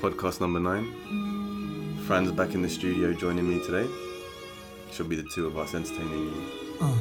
podcast number 9. Fran's back in the studio joining me today. Should be the two of us entertaining you.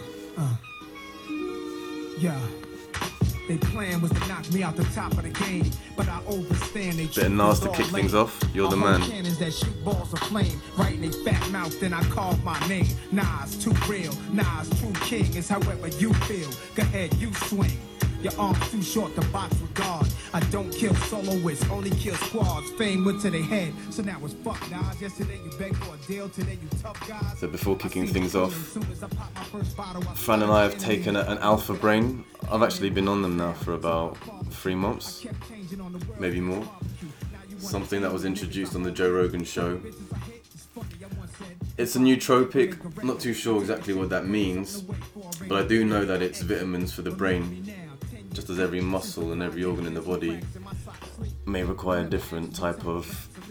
Yeah. They plan was to knock me out the top of the game, but I overstand they Bit of Nas to kick things off. You're the man. Cannons that shoot balls of flame, right in they fat mouth, then I carve my name. Nas, too real. Nas, true king is however you feel. Go ahead, you swing. Your arm's too short to box with God. I don't kill soloists, only kill squads. Fame went to their head, so now it's fuck Nas. Yesterday you begged for a deal, today you tough guys. So before kicking things off, Fran and I have taken an Alpha Brain. I've actually been on them now for about 3 months, maybe more. Something that was introduced on the Joe Rogan show. It's a nootropic, I'm not too sure exactly what that means, but I do know that it's vitamins for the brain. Just as every muscle and every organ in the body may require a different type of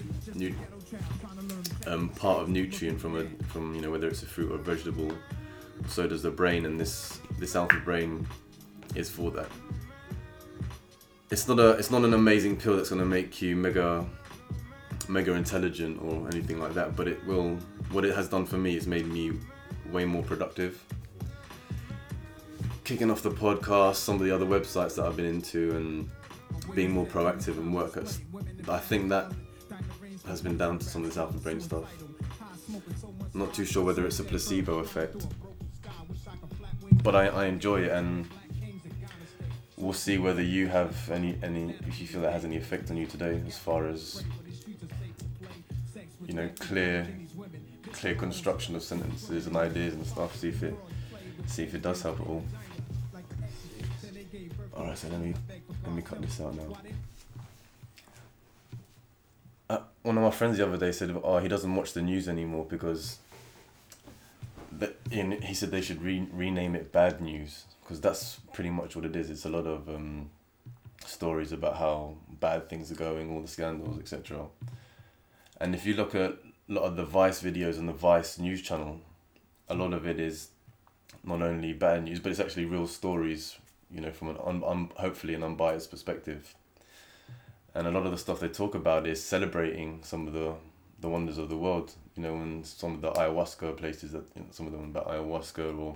part of nutrient from whether it's a fruit or a vegetable, so does the brain, and this Alpha Brain is for that. It's not an amazing pill that's going to make you mega intelligent or anything like that, but it will. What it has done for me is made me way more productive. Kicking off the podcast, some of the other websites that I've been into, and being more proactive and work. I think that has been down to some of this Alpha Brain stuff. I'm not too sure whether it's a placebo effect, but I enjoy it, and we'll see whether you have any if you feel that has any effect on you today, as far as clear construction of sentences and ideas and stuff. See if it does help at all. Alright, so let me cut this out now. One of my friends the other day said, he doesn't watch the news anymore because he said they should rename it Bad News, because that's pretty much what it is. It's a lot of stories about how bad things are going, all the scandals, etc. And if you look at a lot of the Vice videos on the Vice news channel, a lot of it is not only bad news, but it's actually real stories, from an hopefully an unbiased perspective. And a lot of the stuff they talk about is celebrating some of the wonders of the world, and some of the ayahuasca places, that some of them about ayahuasca or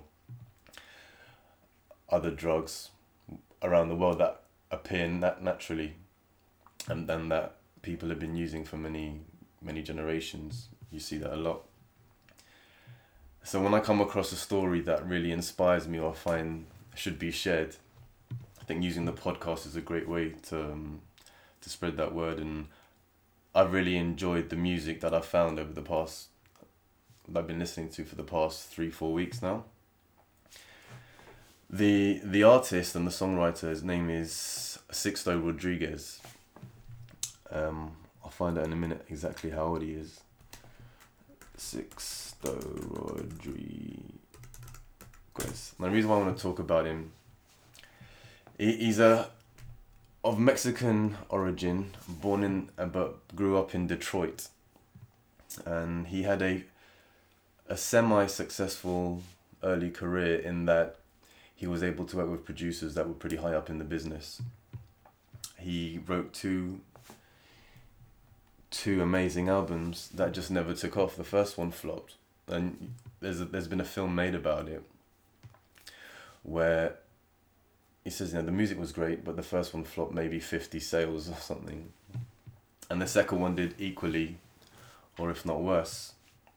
other drugs around the world that appear naturally, and that people have been using for many generations. You see that a lot. So when I come across a story that really inspires me or I find should be shared, I think using the podcast is a great way to spread that word. And I've really enjoyed the music that I've found over the past, that I've been listening to for the past 3-4 weeks now. The artist and the songwriter, his name is Sixto Rodriguez. I'll find out in a minute exactly how old he is. Sixto Rodriguez. The reason why I want to talk about him, he's of Mexican origin, born in but grew up in Detroit, and he had a semi-successful early career in that he was able to work with producers that were pretty high up in the business. He wrote two amazing albums that just never took off. The first one flopped, and there's been a film made about it where he says, the music was great, but the first one flopped, maybe 50 sales or something, and the second one did equally, or if not worse.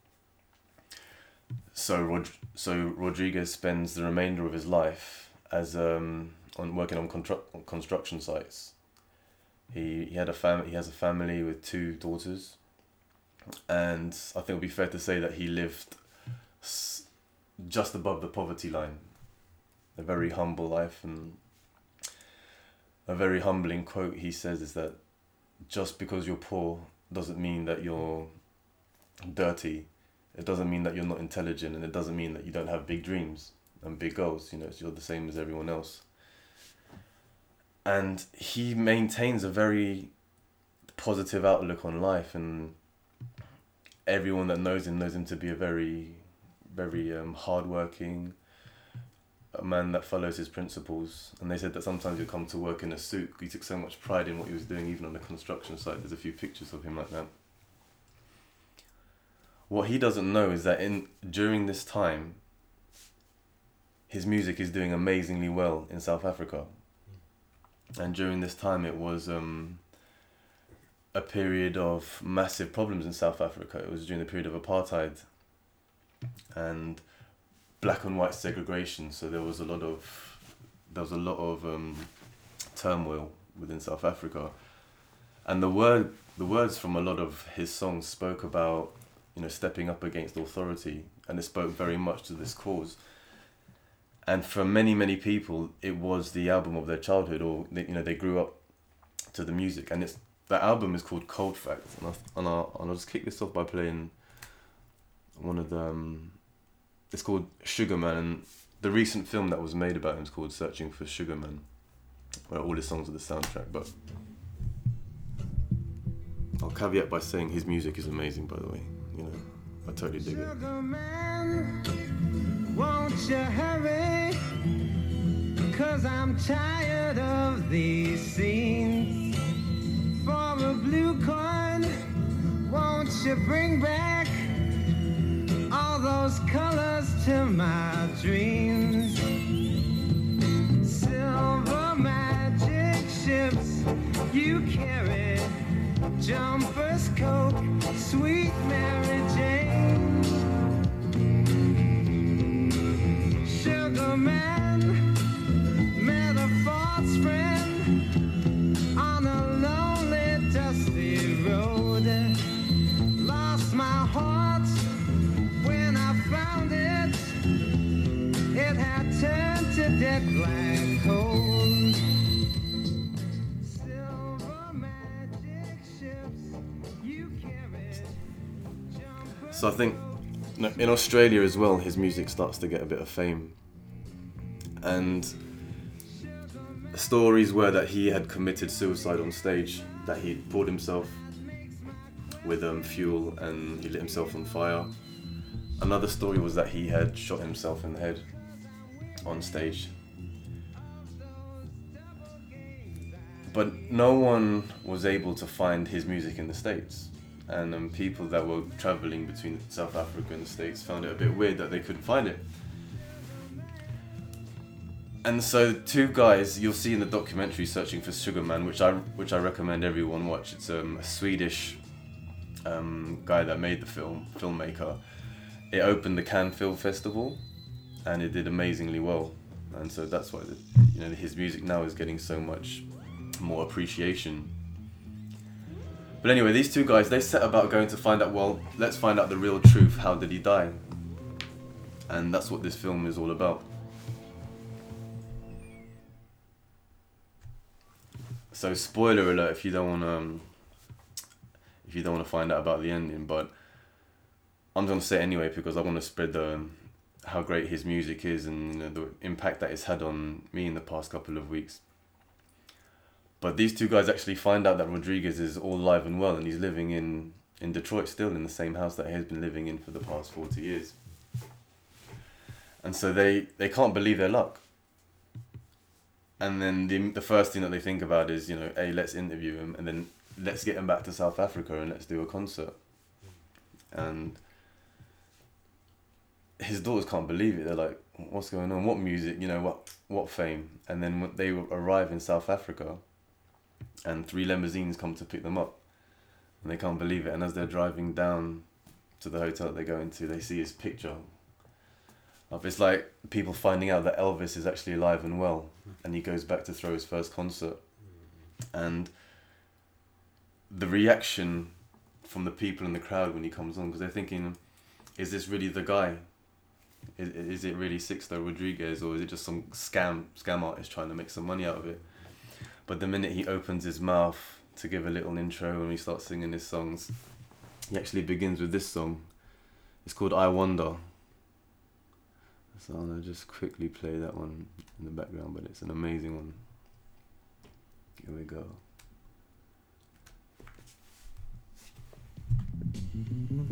So Rodriguez spends the remainder of his life as working on construction sites. He has a family with 2 daughters, and I think it would be fair to say that he lived just above the poverty line. A very humble life, and a very humbling quote he says is that just because you're poor doesn't mean that you're dirty. It doesn't mean that you're not intelligent, and it doesn't mean that you don't have big dreams and big goals. You're the same as everyone else. And he maintains a very positive outlook on life, and everyone that knows him to be a very, very hardworking, a man that follows his principles, and they said that sometimes he'd come to work in a suit. He took so much pride in what he was doing, even on the construction site. There's a few pictures of him like that. What he doesn't know is that during this time, his music is doing amazingly well in South Africa. And during this time, it was a period of massive problems in South Africa. It was during the period of apartheid and black and white segregation. So there was a lot of turmoil within South Africa. And the words from a lot of his songs spoke about, stepping up against authority, and it spoke very much to this cause. And for many, many people, it was the album of their childhood, or they grew up to the music. And that album is called Cold Facts, and I'll just kick this off by playing one of the. It's called Sugarman, and the recent film that was made about him is called Searching for Sugarman, where all his songs are the soundtrack. But I'll caveat by saying his music is amazing, by the way. I totally dig it. Sugarman, won't you hurry? 'Cause I'm tired of these scenes. For a blue coin, won't you bring back all those colors to my dreams? Silver magic ships you carry, jumpers, Coke, sweet Mary Jane. Sugar man, met a false friend on a lonely, dusty road. Lost my heart when I found it. It had turned to dead black coal. Silver magic ships you carry. So I think in Australia as well, his music starts to get a bit of fame. And stories were that he had committed suicide on stage, that he poured himself with fuel and he lit himself on fire. Another story was that he had shot himself in the head on stage. But no one was able to find his music in the States. And people that were traveling between South Africa and the States found it a bit weird that they couldn't find it. And so two guys, you'll see in the documentary Searching for Sugarman, which I recommend everyone watch. It's a Swedish guy that made the filmmaker. It opened the Cannes Film Festival, and it did amazingly well. And so that's why his music now is getting so much more appreciation. But anyway, these two guys, they set about going to find out, well, let's find out the real truth. How did he die? And that's what this film is all about. So spoiler alert if you don't want to find out about the ending, but I'm going to say it anyway because I want to spread how great his music is and the impact that it's had on me in the past couple of weeks. But these two guys actually find out that Rodriguez is all alive and well, and he's living in Detroit still, in the same house that he has been living in for the past 40 years. And so they can't believe their luck. And then the first thing that they think about is, hey, let's interview him, and then let's get him back to South Africa and let's do a concert. And his daughters can't believe it. They're like, what's going on? What music? What fame? And then when they arrive in South Africa, and 3 limousines come to pick them up, and they can't believe it. And as they're driving down to the hotel that they go into, they see his picture. It's like people finding out that Elvis is actually alive and well, and he goes back to throw his first concert. And the reaction from the people in the crowd when he comes on, because they're thinking, is this really the guy? Is it really Sixto Rodriguez, or is it just some scam artist trying to make some money out of it? But the minute he opens his mouth to give a little intro and he starts singing his songs, he actually begins with this song. It's called I Wonder. So I'm going to just quickly play that one in the background, but it's an amazing one. Here we go.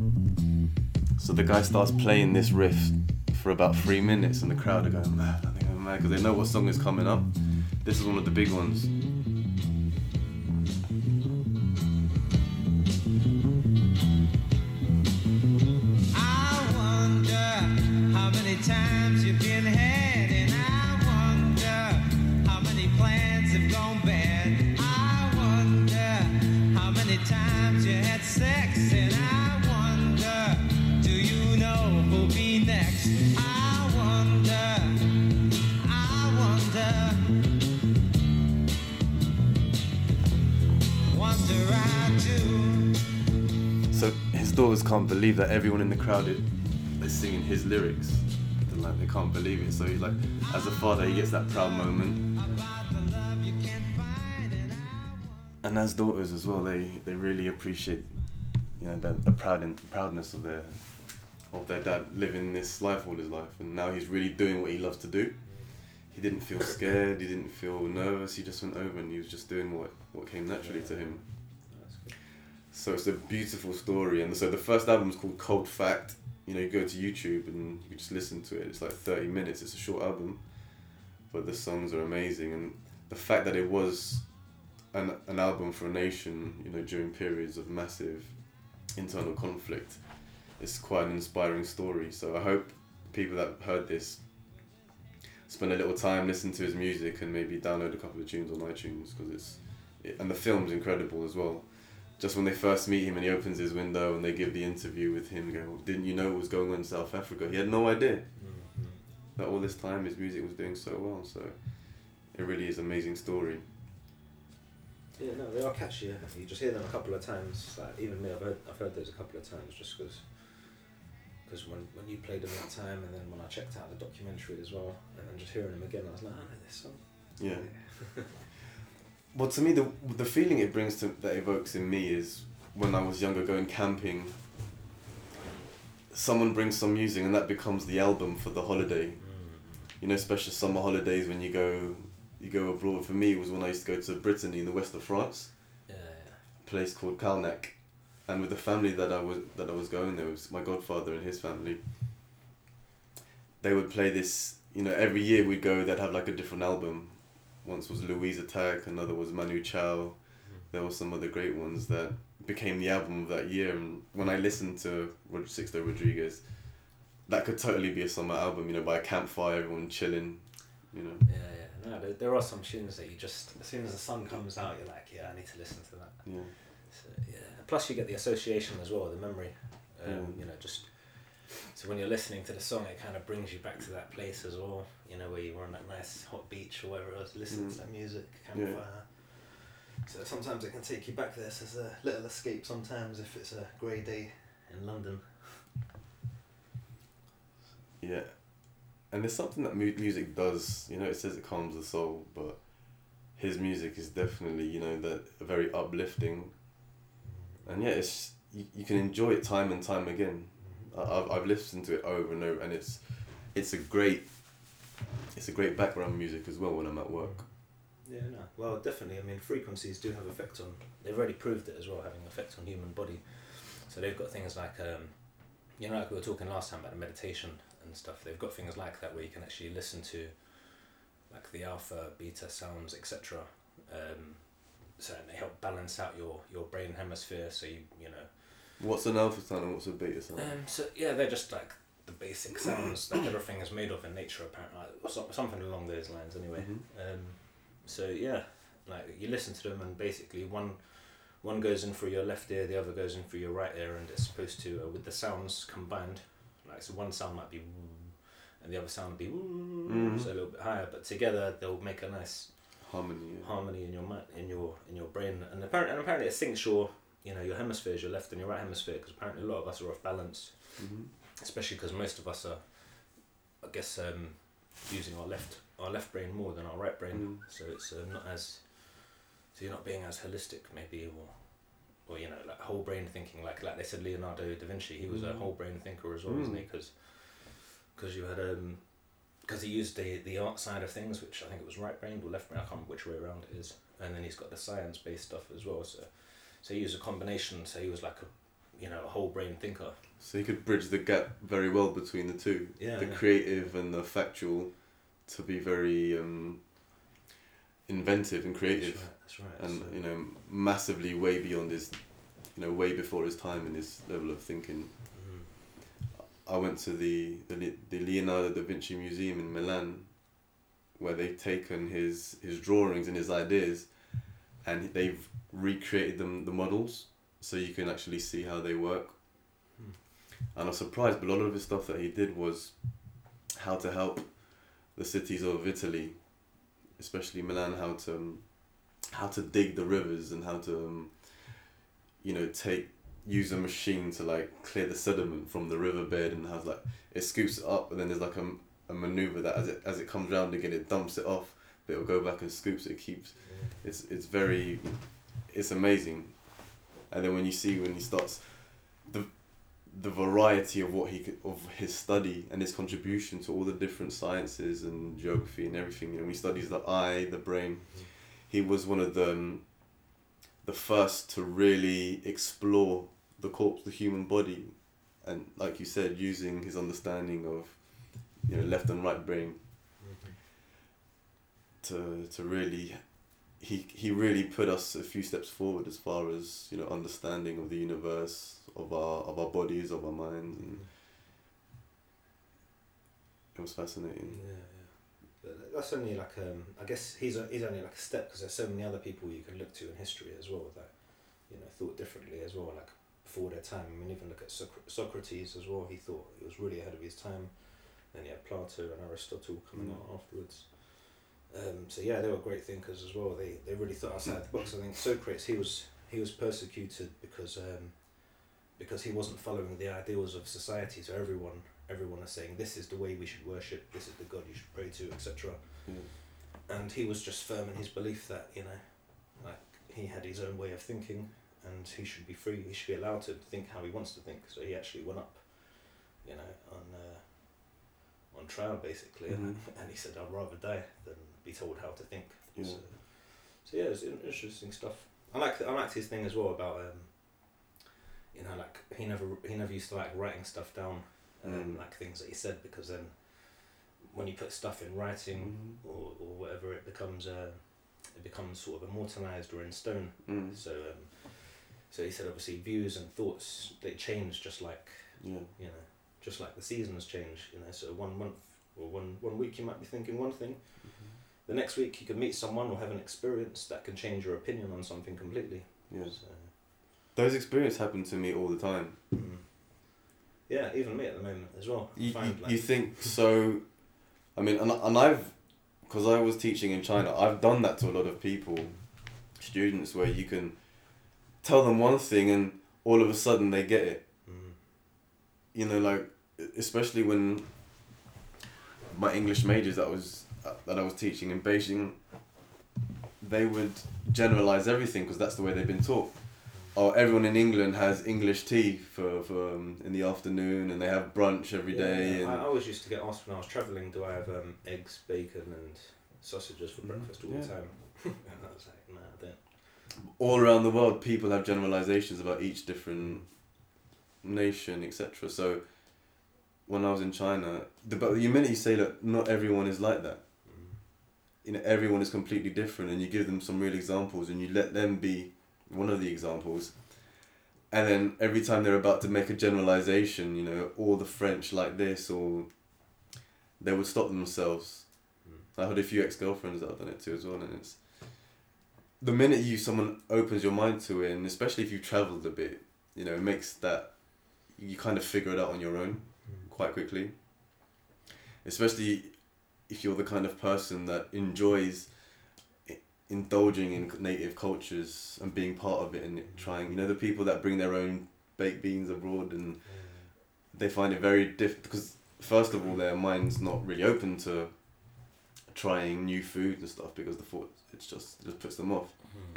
So the guy starts playing this riff for about 3 minutes and the crowd are going mad. And they go, mad because they know what song is coming up. This is one of the big ones. I wonder how many times you've been had, and I wonder how many plans have gone bad. I wonder how many times you had sex, and I wonder, do you know who'll be next? I wonder, wonder I do. So his daughters can't believe that everyone in the crowd is singing his lyrics. They're like, they can't believe it. So he, like, as a father, he gets that proud moment. And as daughters as well, they really appreciate, you know, the proudness of their dad living this life all his life, and now he's really doing what he loves to do. He didn't feel scared, he didn't feel nervous, he just went over and he was just doing what came naturally to him. So it's a beautiful story, and so the first album is called Cold Fact. You know, you go to YouTube and you just listen to it. It's like 30 minutes. It's a short album, but the songs are amazing, and the fact that it was an album for a nation, you know, during periods of massive internal conflict, is quite an inspiring story. So I hope people that heard this spend a little time listening to his music and maybe download a couple of tunes on iTunes, because and the film's incredible as well. Just when they first meet him and he opens his window and they give the interview with him going, didn't you know what was going on in South Africa? He had no idea that all this time his music was doing so well. So it really is an amazing story. Yeah, no, they are catchy. You just hear them a couple of times. Like, even me, I've heard those a couple of times just because when you played them that time, and then when I checked out the documentary as well, and then just hearing them again, I was like, I know this song. Yeah. Well, to me, the feeling it brings that evokes in me is when I was younger, going camping. Someone brings some music, and that becomes the album for the holiday. You know, especially summer holidays when you go abroad. For me, it was when I used to go to Brittany in the west of France. Yeah. A place called Calnac, and with the family that I was going there, was my godfather and his family. They would play this. You know, every year we'd go. They'd have like a different album. Once was Louise Attack, another was Manu Chao. There were some other great ones that became the album of that year. And when I listened to Sixto Rodriguez, that could totally be a summer album, you know, by a campfire, everyone chilling, you know. Yeah. No, there are some tunes that you just, as soon as the sun comes out, you're like, yeah, I need to listen to that. Yeah. So, yeah. Plus you get the association as well, the memory. You know, just... So when you're listening to the song, it kind of brings you back to that place as well, you know, where you were on that nice hot beach or wherever else, listening to that music, campfire. Yeah. So sometimes it can take you back there. So it's a little escape sometimes if it's a grey day in London. Yeah. And there's something that music does, you know, it says it calms the soul, but his music is definitely, you know, that very uplifting. And yeah, it's you can enjoy it time and time again. I've listened to it over and over, and it's a great background music as well when I'm at work. Yeah, no. Well, definitely. I mean, frequencies do have effect on. They've already proved it as well, having effect on human body. So they've got things like, you know, like we were talking last time about the meditation and stuff. They've got things like that where you can actually listen to, like the alpha, beta sounds, etc. So they help balance out your brain hemisphere. So you know. What's an alpha sound and what's a beta sound? So yeah, they're just like the basic sounds that everything is made of in nature, apparently, like, something along those lines. Anyway, so yeah, like you listen to them, and basically one goes in through your left ear, the other goes in through your right ear, and it's supposed to with the sounds combined, like so one sound might be woo, and the other sound would be woo, so a little bit higher, but together they'll make a nice harmony in your mind, in your brain, and apparently it syncs your. You know, your hemispheres, your left and your right hemisphere, because apparently a lot of us are off balance, especially because most of us are, I guess, using our left brain more than our right brain. So it's not as, so you're not being as holistic maybe, or you know, like whole brain thinking, like they said Leonardo da Vinci, he was a whole brain thinker as well, wasn't he? Because you had because he used the art side of things, which I think it was right brain or left brain, I can't remember which way around it is, and then he's got the science based stuff as well. So he used a combination, so he was like a whole brain thinker. So he could bridge the gap very well between the two. Yeah. The creative and the factual to be very inventive and creative. That's right. And So, you know, massively way beyond his, you know, way before his time in his level of thinking. I went to the Leonardo da Vinci Museum in Milan, where they've taken his drawings and his ideas, and they've recreated the models, so you can actually see how they work. And I was surprised, but a lot of the stuff that he did was how to help the cities of Italy, especially Milan, how to dig the rivers and how to you know, use a machine to like clear the sediment from the riverbed, and how like it scoops it up, and then there's like a maneuver that as it comes round again, it dumps it off, but it'll go back and scoops it, keeps. It's amazing. And then when he starts the variety of of his study and his contribution to all the different sciences and geography and everything, you know, when he studies the eye, the brain, he was one of the first to really explore the human body, and like you said, using his understanding of, you know, left and right brain to really, he really put us a few steps forward as far as, you know, understanding of the universe, of our bodies, of our minds, and it was fascinating. But that's only like I guess he's only like a step, because there's so many other people you can look to in history as well that, you know, thought differently as well, like before their time. I mean, even look at Socrates as well. He thought he was really ahead of his time. Then you had Plato and Aristotle coming out afterwards. So yeah, they were great thinkers as well. They really thought outside the box. I think Socrates, he was persecuted because he wasn't following the ideals of society. So everyone is saying, this is the way we should worship, this is the God you should pray to, etc. And he was just firm in his belief that, you know, like he had his own way of thinking, and he should be free. He should be allowed to think how he wants to think. So he actually went up, you know, on trial basically, and he said, "I'd rather die than be told how to think." Yeah. So yeah, it's interesting stuff. I liked his thing as well about you know, like he never used to like writing stuff down, like things that he said, because then when you put stuff in writing or whatever, it becomes sort of immortalized or in stone. So he said obviously views and thoughts, they change just like you know, just like the seasons change, you know. So 1 month or one week you might be thinking one thing, the next week you could meet someone or have an experience that can change your opinion on something completely. So, those experiences happen to me all the time. Yeah, even me at the moment as well. You think so? I mean, and I've, because I was teaching in China, I've done that to a lot of people, students, where you can tell them one thing and all of a sudden they get it. You know, like, especially when my English majors that I was teaching in Beijing, they would generalize everything because that's the way they've been taught. Oh, everyone in England has English tea for in the afternoon, and they have brunch every day. And I always used to get asked when I was travelling, do I have eggs, bacon and sausages for breakfast all the time? And I was like, no, I don't. All around the world, people have generalizations about each different nation, etc. So when I was in China, but the minute you say that not everyone is like that, you know, everyone is completely different, and you give them some real examples and you let them be one of the examples, and then every time they're about to make a generalization, you know, all the French like this, or they would stop themselves. I had a few ex-girlfriends that have done it too as well, and it's the minute someone opens your mind to it, and especially if you've travelled a bit, you know, it makes that you kind of figure it out on your own quite quickly. Especially if you're the kind of person that enjoys indulging in native cultures and being part of it and trying, you know, the people that bring their own baked beans abroad, and they find it very difficult because first of all their mind's not really open to trying new food and stuff, because the thought it just puts them off.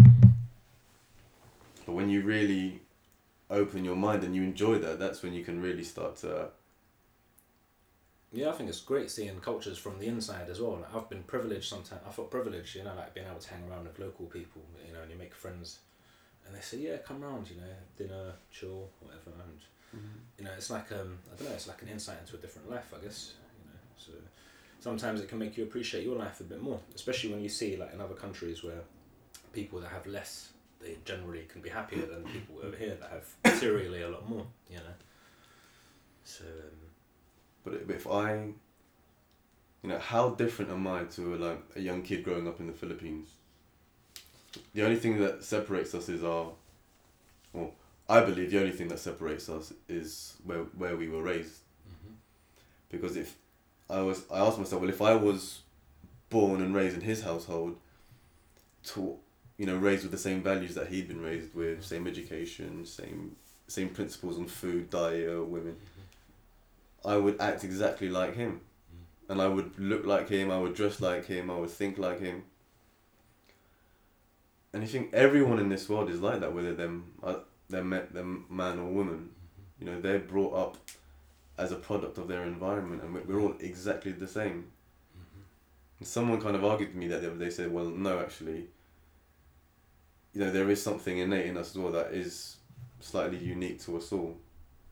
But when you really open your mind and you enjoy that, that's when you can really start to Yeah, I think it's great seeing cultures from the inside as well. Like, I've been privileged sometimes. I felt privileged, you know, like being able to hang around with local people, you know, and you make friends, and they say, yeah, come round, you know, dinner, chill, whatever, and you know, it's like I don't know, it's like an insight into a different life, I guess, you know. So sometimes it can make you appreciate your life a bit more, especially when you see like in other countries where people that have less, they generally can be happier than people over here that have materially a lot more, you know. So but if I, you know, how different am I to like a young kid growing up in the Philippines? The only thing that separates us is I believe the only thing that separates us is where we were raised. Because if I asked myself, well, if I was born and raised in his household, raised with the same values that he'd been raised with, same education, same principles on food, diet, women, I would act exactly like him. And I would look like him, I would dress like him, I would think like him. And I think everyone in this world is like that, whether they're man or woman. You know, they're brought up as a product of their environment, and we're all exactly the same. And someone kind of argued with me that the other day, said, well, no, actually, you know, there is something innate in us as well that is slightly unique to us all.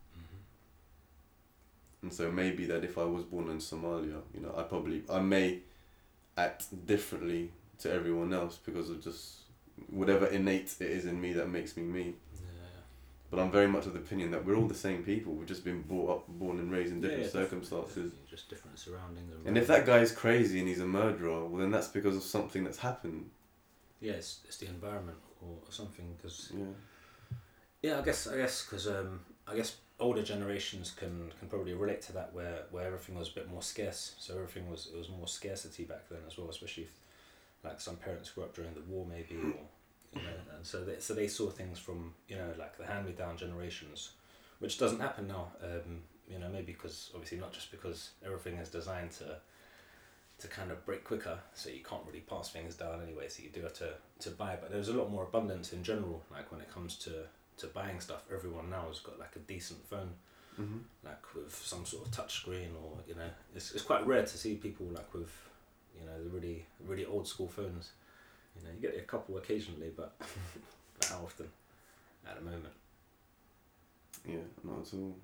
And so maybe that if I was born in Somalia, you know, I may act differently to everyone else because of just whatever innate it is in me that makes me me. But I'm very much of the opinion that we're all the same people. We've just been born and raised in different circumstances. Just different surroundings. And if that guy's crazy and he's a murderer, well, then that's because of something that's happened. Yeah, it's the environment or something. Cause yeah, I guess because I guess older generations can probably relate to that where everything was a bit more scarce. So it was more scarcity back then as well, especially if like some parents grew up during the war maybe, or you know, and so they saw things from, you know, like the hand-me-down generations, which doesn't happen now. You know, maybe because obviously not just because everything is designed to kind of break quicker, so you can't really pass things down anyway, so you do have to buy. But there's a lot more abundance in general, like when it comes to buying stuff. Everyone now has got like a decent phone, like with some sort of touch screen, or you know, it's quite rare to see people like with, you know, the really really old school phones. You know, you get a couple occasionally, but how often at the moment? Yeah, not at all.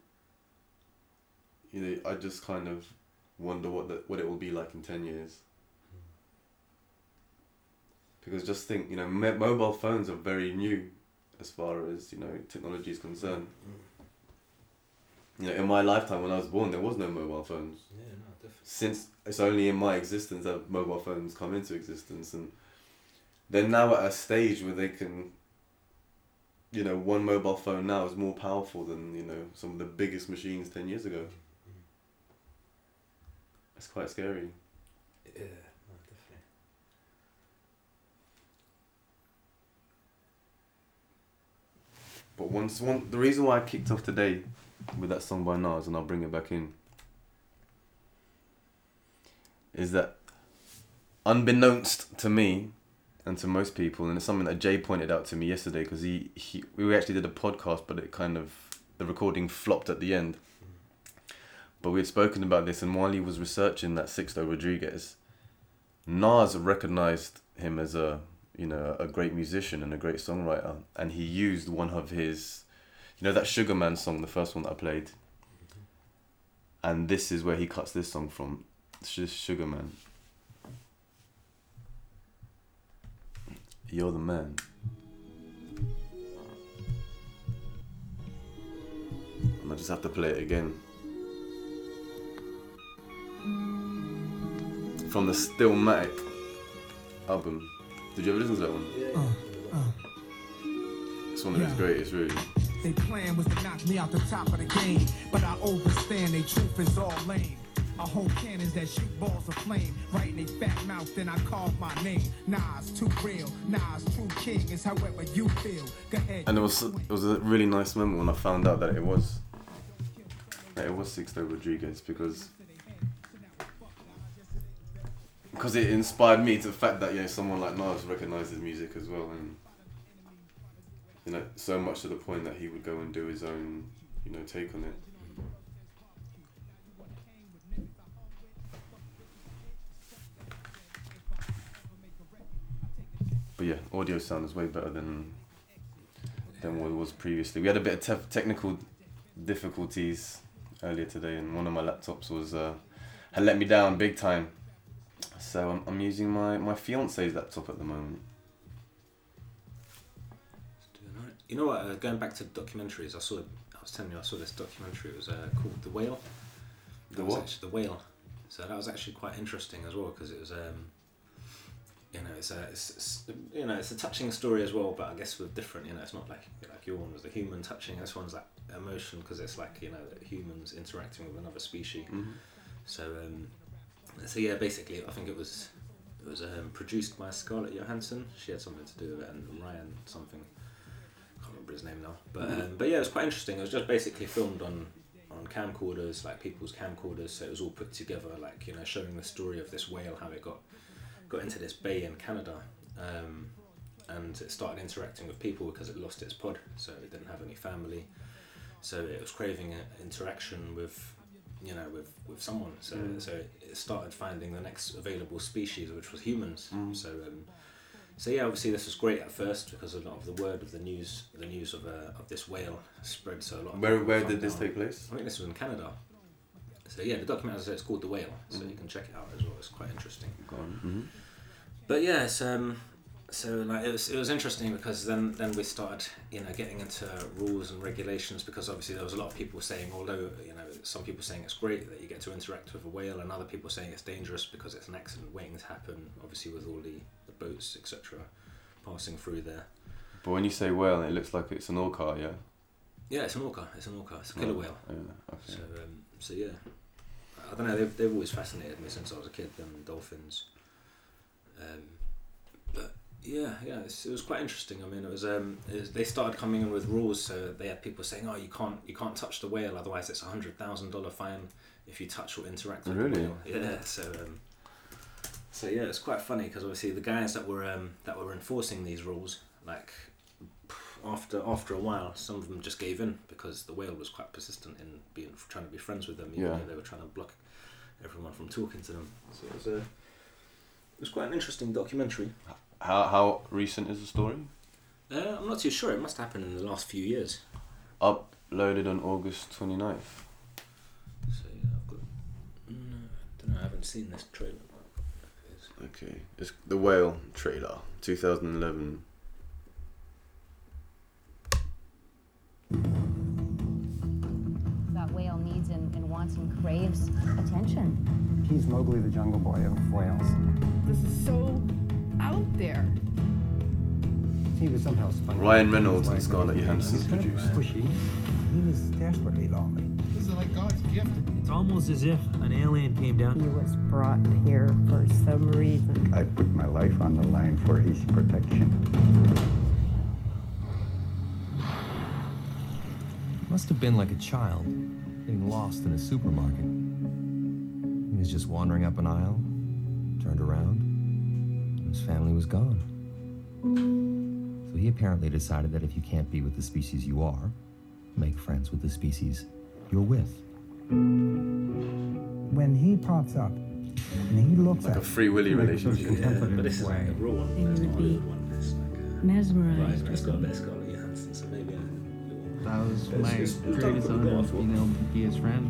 You know, I just kind of wonder what it will be like in 10 years. Because just think, you know, mobile phones are very new as far as, you know, technology is concerned. You know, in my lifetime when I was born, there was no mobile phones. Yeah, no, definitely. Since it's only in my existence that mobile phones come into existence, and they're now at a stage where they can, you know, one mobile phone now is more powerful than, you know, some of the biggest machines 10 years ago. It's quite scary. Yeah, no, definitely. But the reason why I kicked off today with that song by Nas, and I'll bring it back in, is that unbeknownst to me and to most people, and it's something that Jay pointed out to me yesterday, because we actually did a podcast, but the recording flopped at the end. But we had spoken about this, and while he was researching that Sixto Rodriguez, Nas recognized him as a great musician and a great songwriter, and he used one of his, you know, that Sugar Man song, the first one that I played, and this is where he cuts this song from, Sugar Man. You're the man. And I just have to play it again. From the Stillmatic album. Did you ever listen to that one? It's one of his greatest, really. They plan was to knock me out the top of the game, but I overstand they truth is all lame. I hold cannons that shoot balls of flame, right in they fat mouth, then I carve my name. Nas, too real, Nas, true king, is however you feel. Go ahead. And it was a really nice moment when I found out that it was Sixto Rodriguez, because it inspired me to the fact that, you know, someone like Nas recognized his music as well, and, you know, so much to the point that he would go and do his own, you know, take on it. But yeah, audio sound is way better than what it was previously. We had a bit of technical difficulties earlier today, and one of my laptops was had let me down big time. So I'm using my fiance's laptop at the moment. You know what? Going back to documentaries, I was telling you I saw this documentary. It was called The Whale. The what? Actually, The Whale. So that was actually quite interesting as well because it was it's a touching story as well, but I guess with different. It's not like your one was the human touching. This one's like emotion because it's like humans interacting with another species. Mm-hmm. So yeah, basically I think it was produced by Scarlett Johansson. She had something to do with it, and Ryan something. I can't remember his name now, but yeah, it was quite interesting. It was just basically filmed on camcorders, like people's camcorders. So it was all put together, like showing the story of this whale, how it got into this bay in Canada, and it started interacting with people because it lost its pod, so it didn't have any family. So it was craving interaction with someone. So it started finding the next available species, which was humans. So yeah, obviously this was great at first because a lot of the word of the news of this whale spread. So a lot. Of Where did this take place? I think this was in Canada. So yeah, the documentary, as I said, it's called The Whale, so you can check it out as well. It's quite interesting. But yeah, it was interesting because then we started getting into rules and regulations, because obviously there was a lot of people saying, although some people saying it's great that you get to interact with a whale, and other people saying it's dangerous because it's an accident waiting to happen, obviously with all the boats etc. passing through there. But when you say whale, it looks like it's an orca, yeah? Yeah, it's an orca. It's a killer whale. Yeah, okay. So yeah, I don't know. They've always fascinated me since I was a kid. Them dolphins. But yeah, it was quite interesting. I mean, it was they started coming in with rules. So they had people saying, "Oh, you can't touch the whale, otherwise it's $100,000 fine if you touch or interact with the whale." Yeah. So yeah, it's quite funny because obviously the guys that were enforcing these rules, like after a while, some of them just gave in because the whale was quite persistent in trying to be friends with them, even though they were trying to block everyone from talking to them. So it was quite an interesting documentary. How recent is the story? I'm not too sure. It must happen in the last few years. Uploaded on August 29th. So yeah, I've got. I don't know. I haven't seen this trailer. Okay, it's The Whale trailer, 2011. That whale needs and wants and craves attention. He's Mowgli the Jungle Boy of whales. This is so out there. He was somehow spun. Ryan Reynolds and Scarlett Johansson produced. Pushy. He was desperately lonely. This is like God's gift. It's almost as if an alien came down. He was brought here for some reason. I put my life on the line for his protection. Must have been like a child, getting lost in a supermarket. He was just wandering up an aisle, turned around, and his family was gone. So he apparently decided that if you can't be with the species you are, make friends with the species you're with. When he pops up and he looks Like at a Free Willy relationship. But this is like a raw one. And It's you not a would be Hollywood one. It's like mesmerized. it's got a bit of Scarlett Johansson, so maybe. That was It's- my it's done greatest pretty well, I honor, thought. being able to be his friend.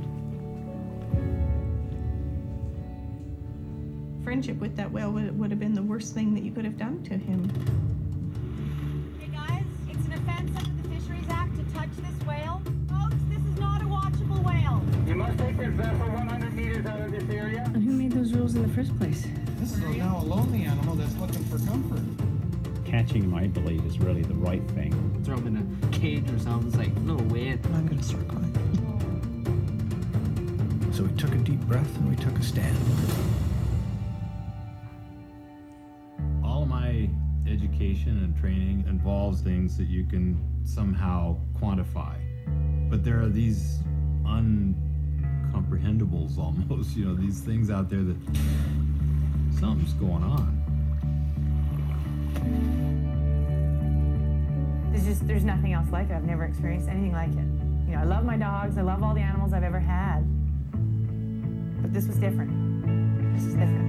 Friendship with that whale would have been the worst thing that you could have done to him. Hey guys, it's an offense under the Fisheries Act to touch this whale. Folks, this is not a watchable whale. You must take this vessel 100 meters out of this area. And who made those rules in the first place? This is now a lonely animal that's looking for comfort. Catching him, I believe, is really the right thing. Throw him in a cage or something. It's like, no way. I'm gonna start crying. So we took a deep breath and we took a stand. All of my education and training involves things that you can somehow quantify. But there are these uncomprehendables almost, these things out there that something's going on. There's nothing else like it. I've never experienced anything like it. I love my dogs. I love all the animals I've ever had. But this was different. This was different.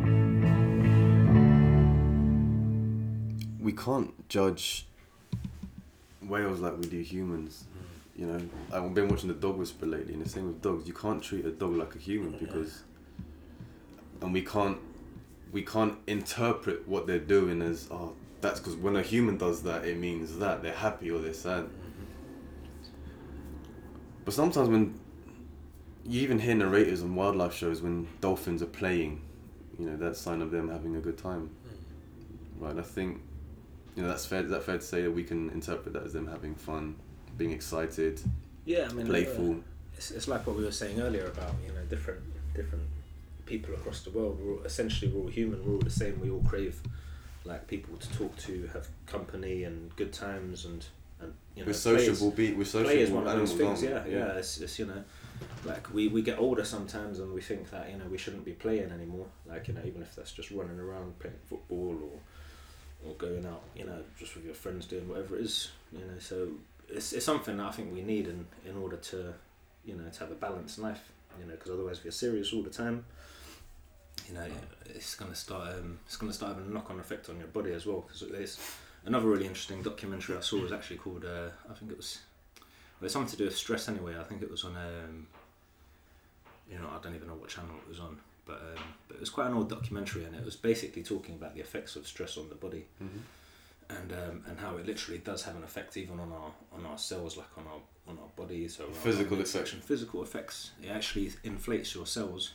We can't judge whales like we do humans. I've been watching The Dog Whisperer lately, and the same with dogs. You can't treat a dog like a human because and we can't interpret what they're doing as, oh, that's because when a human does that, it means that they're happy or they're sad. But sometimes when you even hear narrators on wildlife shows, when dolphins are playing, you know, that's a sign of them having a good time. Right, I think, you know, that's fair. Is that fair to say that we can interpret that as them having fun, being excited, yeah, I mean, playful? It's like what we were saying earlier about, you know, different people across the world. We're all human. We're all the same. We all crave like people to talk to, have company and good times, and you know, we're sociable. We're sociable. Play is one of those animals, things. aren't we? Yeah. It's you know, like we get older sometimes and we think that, you know, we shouldn't be playing anymore. Like, you know, even if that's just running around playing football or going out, you know, just with your friends doing whatever it is, you know. So it's something that I think we need in order to, you know, to have a balanced life, you know, because otherwise if you're serious all the time, you know, it's gonna start having a knock-on effect on your body as well. Because there's another really interesting documentary I saw was actually called I think it was, well, it's something to do with stress anyway. I think it was on you know, I don't even know what channel it was on, but it was quite an old documentary, and it was basically talking about the effects of stress on the body, and how it literally does have an effect even on our cells, like on our bodies. Or physical effects. Physical effects. It actually inflates your cells.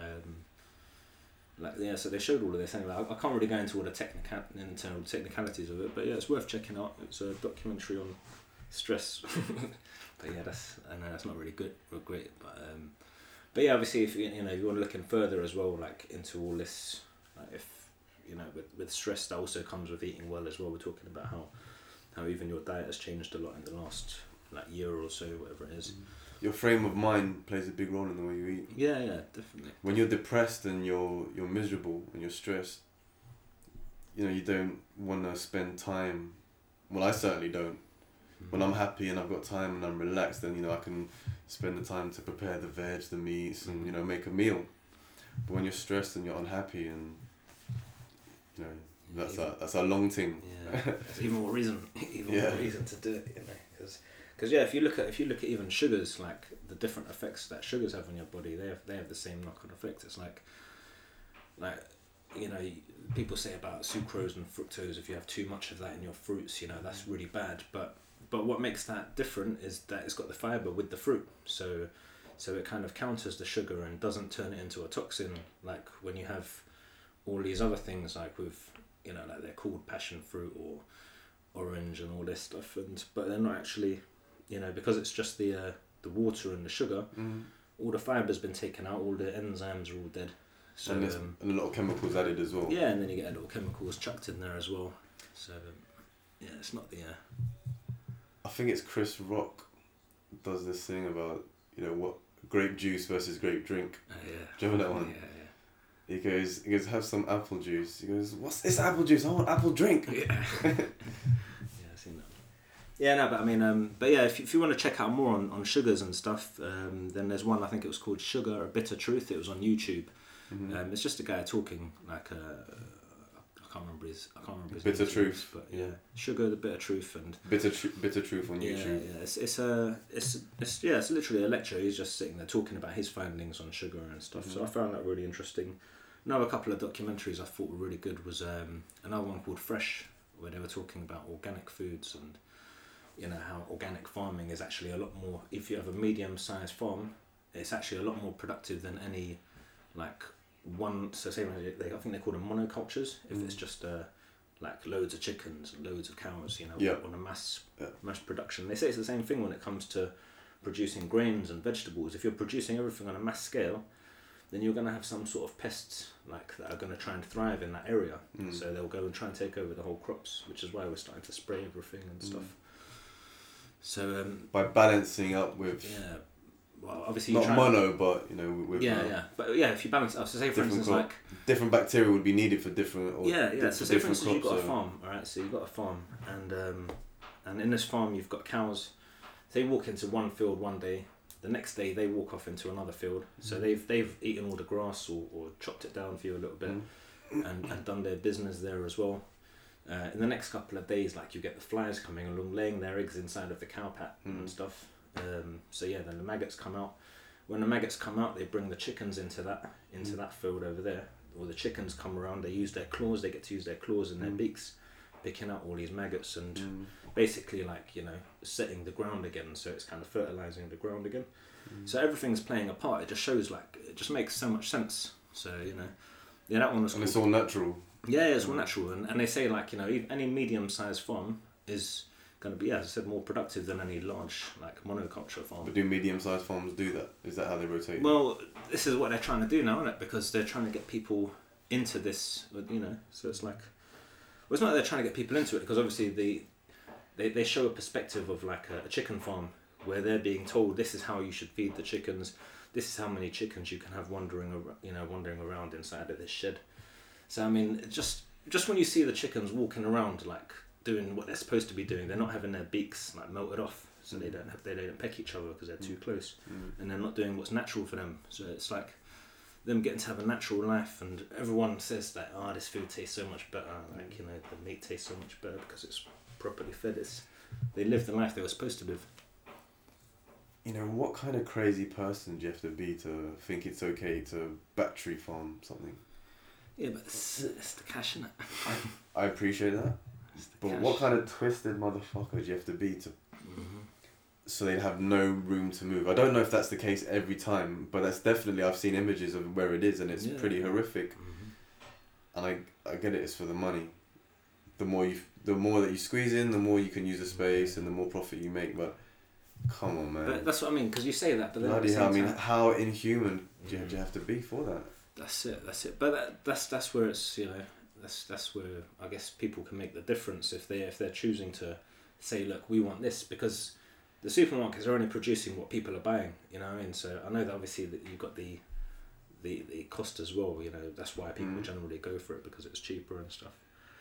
Like, yeah, so they showed all of this anyway. I can't really go into all the internal technicalities of it, but yeah, it's worth checking out. It's a documentary on stress. But yeah, I know that's not really good or great, but yeah, obviously if you know, if you want to look in further as well, like into all this, like if you know, with stress that also comes with eating well as well. We're talking about how even your diet has changed a lot in the last like year or so, whatever it is. Your frame of mind plays a big role in the way you eat. Yeah, definitely. When you're depressed and you're miserable and you're stressed, you know, you don't want to spend time. Well, I certainly don't. When I'm happy and I've got time and I'm relaxed, then, you know, I can spend the time to prepare the veg, the meats, and, you know, make a meal. But when you're stressed and you're unhappy, and, you know, that's a long thing. Yeah, there's even more reason to do it, you know, because yeah, if you look at even sugars, like the different effects that sugars have on your body, they have the same knock-on effect. It's like you know, people say about sucrose and fructose. If you have too much of that in your fruits, you know, that's really bad. But what makes that different is that it's got the fiber with the fruit, so it kind of counters the sugar and doesn't turn it into a toxin, like when you have all these other things, like with, you know, like they're called passion fruit or orange and all this stuff, but they're not actually, you know, because it's just the water and the sugar. All the fiber's been taken out, all the enzymes are all dead. So and a lot of chemicals added as well. Yeah, and then you get a little chemicals chucked in there as well. So yeah, it's not the. I think it's Chris Rock does this thing about, you know, what grape juice versus grape drink. Yeah. Do you remember that one? Yeah. He goes, have some apple juice. He goes, what's this apple juice? I want apple drink. Yeah. Yeah, I've seen that. Yeah, no, but I mean, but yeah, if you want to check out more on sugars and stuff, then there's one, I think it was called Sugar, A Bitter Truth. It was on YouTube. It's just a guy talking like I can't remember his Bitter name, Truth, but yeah, Sugar, the Bitter Truth, and Bitter Truth on YouTube. Yeah, it's literally a lecture. He's just sitting there talking about his findings on sugar and stuff. So I found that really interesting. Another couple of documentaries I thought were really good was another one called Fresh, where they were talking about organic foods and, you know, how organic farming is actually a lot more. If you have a medium-sized farm, it's actually a lot more productive than any, like, one. So say I think they call them monocultures. If it's just like loads of chickens and loads of cows, you know, on a mass production. They say it's the same thing when it comes to producing grains and vegetables. If you're producing everything on a mass scale, then you're going to have some sort of pests like that are going to try and thrive in that area. So they'll go and try and take over the whole crops, which is why we're starting to spray everything and stuff. So by balancing up with well, obviously not mono, but, you know, with but yeah, if you balance it, so say for instance, like different bacteria would be needed for different so say for instance you've got a farm, alright, so you've got a farm, and in this farm you've got cows. They walk into one field one day, the next day they walk off into another field, so they've eaten all the grass or chopped it down for you a little bit and done their business there as well. In the next couple of days, like, you get the flies coming along, laying their eggs inside of the cow pat and stuff. So yeah, then the maggots come out, when the maggots come out, they bring the chickens into that field over there. Or the chickens come around, they use their claws, they get to use their claws and their beaks, picking out all these maggots and basically like, you know, setting the ground again, so it's kind of fertilizing the ground again. So everything's playing a part. It just shows like, it just makes so much sense. So, you know, yeah, that one was And cool. it's all natural. Yeah, it's all natural. And they say like, you know, any medium-sized farm is going to be, as I said, more productive than any large like monoculture farm. But do medium-sized farms do that? Is that how they rotate? Well, this is what they're trying to do now, isn't it? Because they're trying to get people into this, you know. So it's like, well, it's not that they're trying to get people into it, because obviously they show a perspective of like a chicken farm where they're being told this is how you should feed the chickens, this is how many chickens you can have wandering around inside of this shed. So I mean, just when you see the chickens walking around like doing what they're supposed to be doing, they're not having their beaks like melted off, so they don't peck each other because they're too close, and they're not doing what's natural for them. So it's like them getting to have a natural life, and everyone says that this food tastes so much better, like, you know, the meat tastes so much better because it's properly fed. They live the life they were supposed to live. You know, what kind of crazy person do you have to be to think it's okay to battery farm something? Yeah, but it's the cash, innit? I appreciate that. But cash. what kind of twisted motherfucker do you have to be to so they have no room to move? I don't know if that's the case every time, but that's definitely, I've seen images of where it is, and it's pretty horrific. And I get it, it's for the money. The more that you squeeze in, the more you can use the space and the more profit you make. But come on, man. But that's what I mean, because you say that, but then bloody hell, I mean, how inhuman do you have to be for that? That's it. But that's where it's, you know, that's where I guess people can make the difference if they're choosing to say, look, we want this, because the supermarkets are only producing what people are buying, you know what I mean? So I know that obviously that you've got the cost as well, you know, that's why people generally go for it, because it's cheaper and stuff.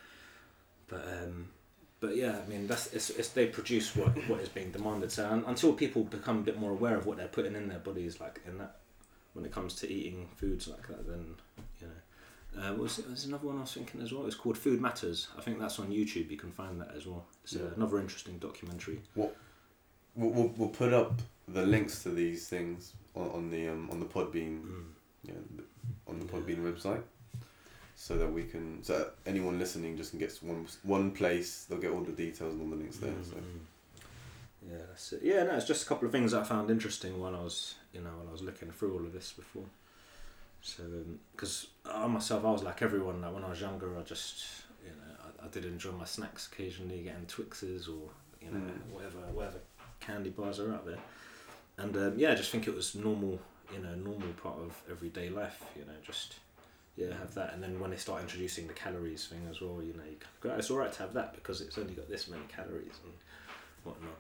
But yeah, I mean, it's they produce what is being demanded. So until people become a bit more aware of what they're putting in their bodies, like in that, when it comes to eating foods like that, then, you know. There's another one I was thinking as well. It's called Food Matters. I think that's on YouTube. You can find that as well. It's another interesting documentary. We'll put up the links to these things on the Podbean, on the Podbean website, so that so anyone listening just can get one place. They'll get all the details and all the links there. So. Yeah, that's it. Yeah, no, it's just a couple of things I found interesting while I was looking through all of this before. So, because I myself, I was like everyone. Like when I was younger, I just, you know, I did enjoy my snacks occasionally, getting Twixes or, you know, whatever candy bars are out there, and I just think it was normal part of everyday life. You know, just have that, and then when they start introducing the calories thing as well, you know, it's all right to have that because it's only got this many calories and whatnot.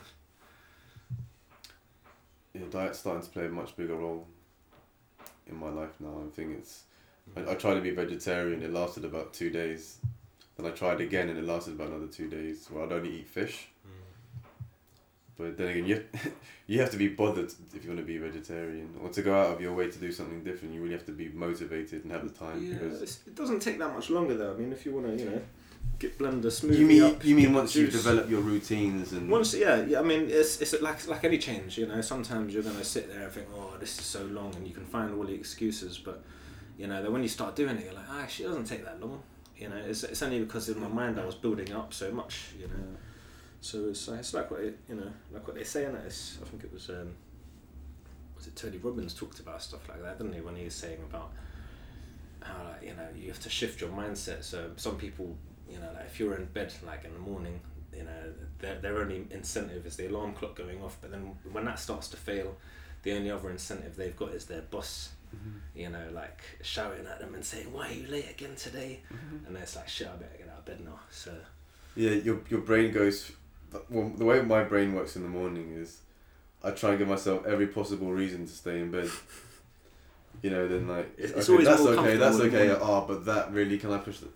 Yeah, diet's starting to play a much bigger role in my life now. I think I tried to be vegetarian. It lasted about 2 days. Then I tried again, and it lasted about another 2 days. Where I'd only eat fish. But then again, you have to be bothered if you want to be vegetarian, or to go out of your way to do something different. You really have to be motivated and have the time. Yeah, because it doesn't take that much longer though. I mean, if you want to, you know, blend a smoothie you mean once you've developed your routines and I mean, it's like any change, you know. Sometimes you're gonna sit there and think, oh, this is so long, and you can find all the excuses. But you know, that when you start doing it, you're like, actually, it doesn't take that long. You know, it's only because in my mind I was building up so much. You know, so it's like what like what they say in it. I think it was Tony Robbins talked about stuff like that, didn't he? When he was saying about how, like, you know, you have to shift your mindset. So some people, you know, like if you're in bed like in the morning, you know, their only incentive is the alarm clock going off. But then when that starts to fail, the only other incentive they've got is their boss, you know, like shouting at them and saying, "Why are you late again today?" And it's like, "Shit, I better get out of bed now." So yeah, your brain goes. Well, the way my brain works in the morning is, I try and give myself every possible reason to stay in bed. You know, then like it's okay, always that's more okay, that's comfortable okay. But that really, can I push that?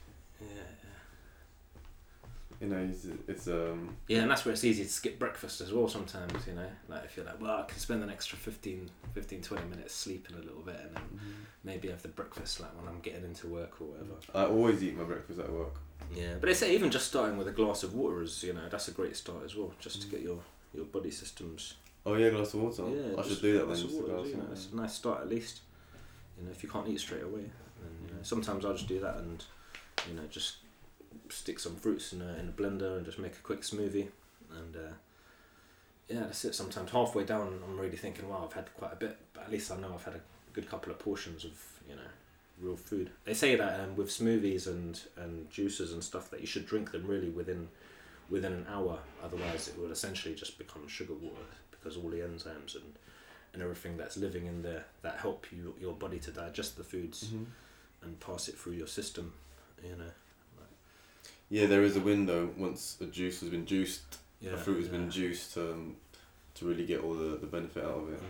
You know, it's yeah, and that's where it's easy to skip breakfast as well sometimes, you know, like if you're like, well, I can spend an extra 15, 20 minutes sleeping a little bit and then maybe have the breakfast like when I'm getting into work or whatever. I always eat my breakfast at work. Yeah, but they say even just starting with a glass of water is, you know, that's a great start as well, just to get your body systems Oh yeah, glass of water. Yeah, I should just do that glass then. of Just a water, glass, you know, yeah. it's a nice start at least. You know, if you can't eat straight away, then you know, sometimes I'll just do that and you know just stick some fruits in a blender and just make a quick smoothie and yeah, that's it. Sometimes halfway down I'm really thinking, wow, I've had quite a bit, but at least I know I've had a good couple of portions of, you know, real food. They say that with smoothies and juices and stuff that you should drink them really within an hour, otherwise it would essentially just become sugar water, because all the enzymes and everything that's living in there that help your body to digest the foods and pass it through your system, you know. Yeah, there is a window once a juice has been juiced, Yeah, a fruit has yeah. been juiced to really get all the benefit out of it.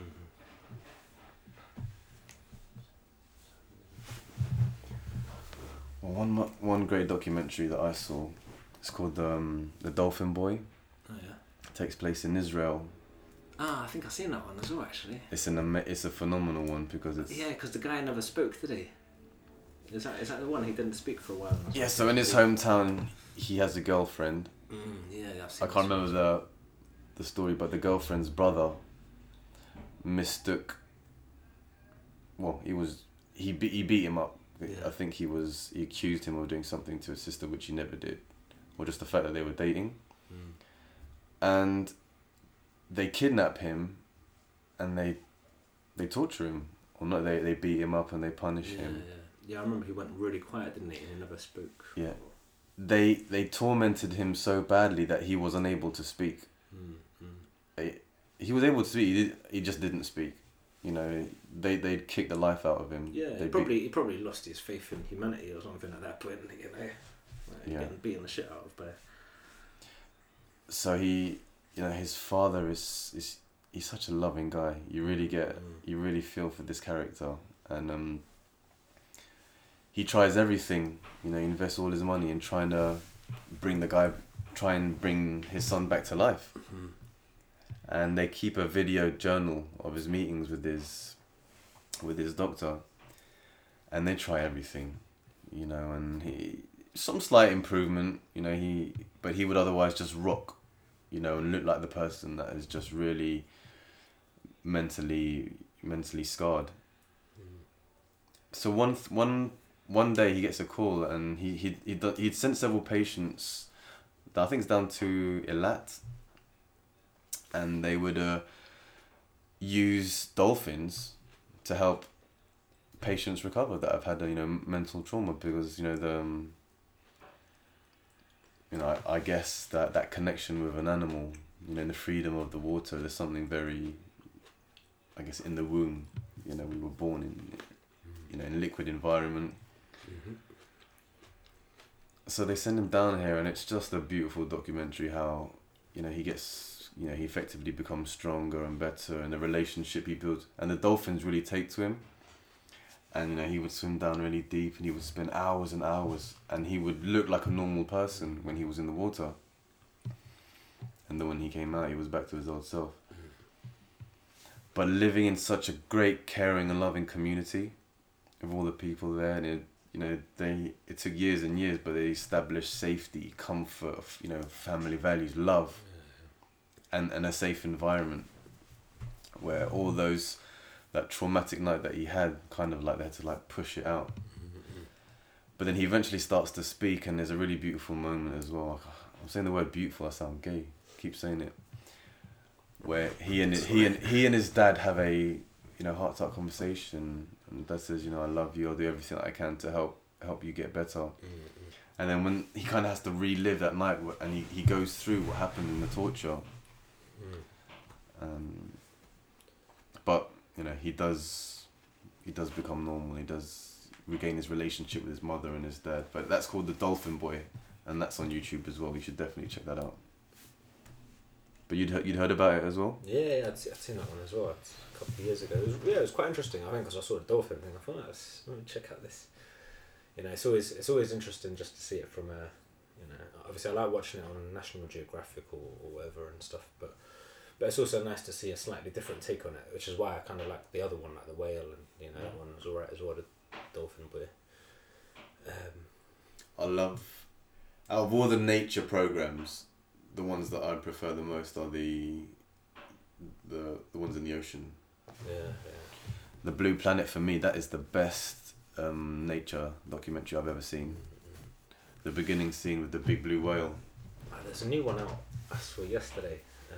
Well, one great documentary that I saw, it's called The Dolphin Boy. Oh yeah. It takes place in Israel. Ah, I think I've seen that one as well, actually. It's a phenomenal one because it's... Yeah, because the guy never spoke, did he? Is that the one he didn't speak for a while? Yeah, so in his hometown, he has a girlfriend. Yeah, I've seen I can't remember the story, but the girlfriend's brother mistook... Well, he beat him up. Yeah. I think he accused him of doing something to his sister, which he never did. Or just the fact that they were dating. And they kidnap him and they torture him. Or not, they beat him up and they punish him. Yeah, I remember he went really quiet, didn't he? And he never spoke. Yeah. They tormented him so badly that he was unable to speak. He was able to speak, he just didn't speak. You know, they'd kick the life out of him. Yeah, he probably lost his faith in humanity or something at that point, you know. Like getting beaten the shit out of by... So his father is he's such a loving guy. You really feel for this character, and he tries everything. You know, he invests all his money in trying to try and bring his son back to life. And they keep a video journal of his meetings with his doctor, and they try everything, you know, and some slight improvement, you know, but he would otherwise just rock, you know, and look like the person that is just really mentally scarred. So one day he gets a call, and he'd sent several patients, I think it's down to Eilat, and they would use dolphins to help patients recover that have had mental trauma, because I guess that connection with an animal, in the freedom of the water, there's something very, I guess, in the womb. We were born in in liquid environment. So they send him down here, and it's just a beautiful documentary how he gets. He effectively becomes stronger and better, and the relationship he builds, and the dolphins really take to him. And he would swim down really deep, and he would spend hours and hours, and he would look like a normal person when he was in the water. And then when he came out, he was back to his old self. But living in such a great, caring and loving community, of all the people there, and it took years and years, but they established safety, comfort, family values, love. And a safe environment where all that traumatic night that he had, kind of like they had to push it out. But then he eventually starts to speak, and there's a really beautiful moment as well. I'm saying the word beautiful, I sound gay. Keep saying it. Where he and his dad have a heart-to-heart conversation, and dad says, I love you. I'll do everything that I can to help you get better. And then when he kind of has to relive that night, and he goes through what happened in the torture. But he does become normal. He does regain his relationship with his mother and his dad. But that's called The Dolphin Boy, and that's on YouTube as well. You should definitely check that out. But you'd heard about it as well? Yeah, I'd seen that one as well a couple of years ago. It was quite interesting. I think because I saw the dolphin thing, I thought, let me check out this. It's always interesting just to see it from a, obviously I like watching it on National Geographic or whatever and stuff, but it's also nice to see a slightly different take on it, which is why I kind of like the other one, like the whale, and that one was alright as well, the Dolphin Boy. I love, out of all the nature programs, the ones that I prefer the most are the the ones in the ocean. Yeah. The Blue Planet, for me, that is the best nature documentary I've ever seen. The beginning scene with the big blue whale. There's a new one out I saw yesterday.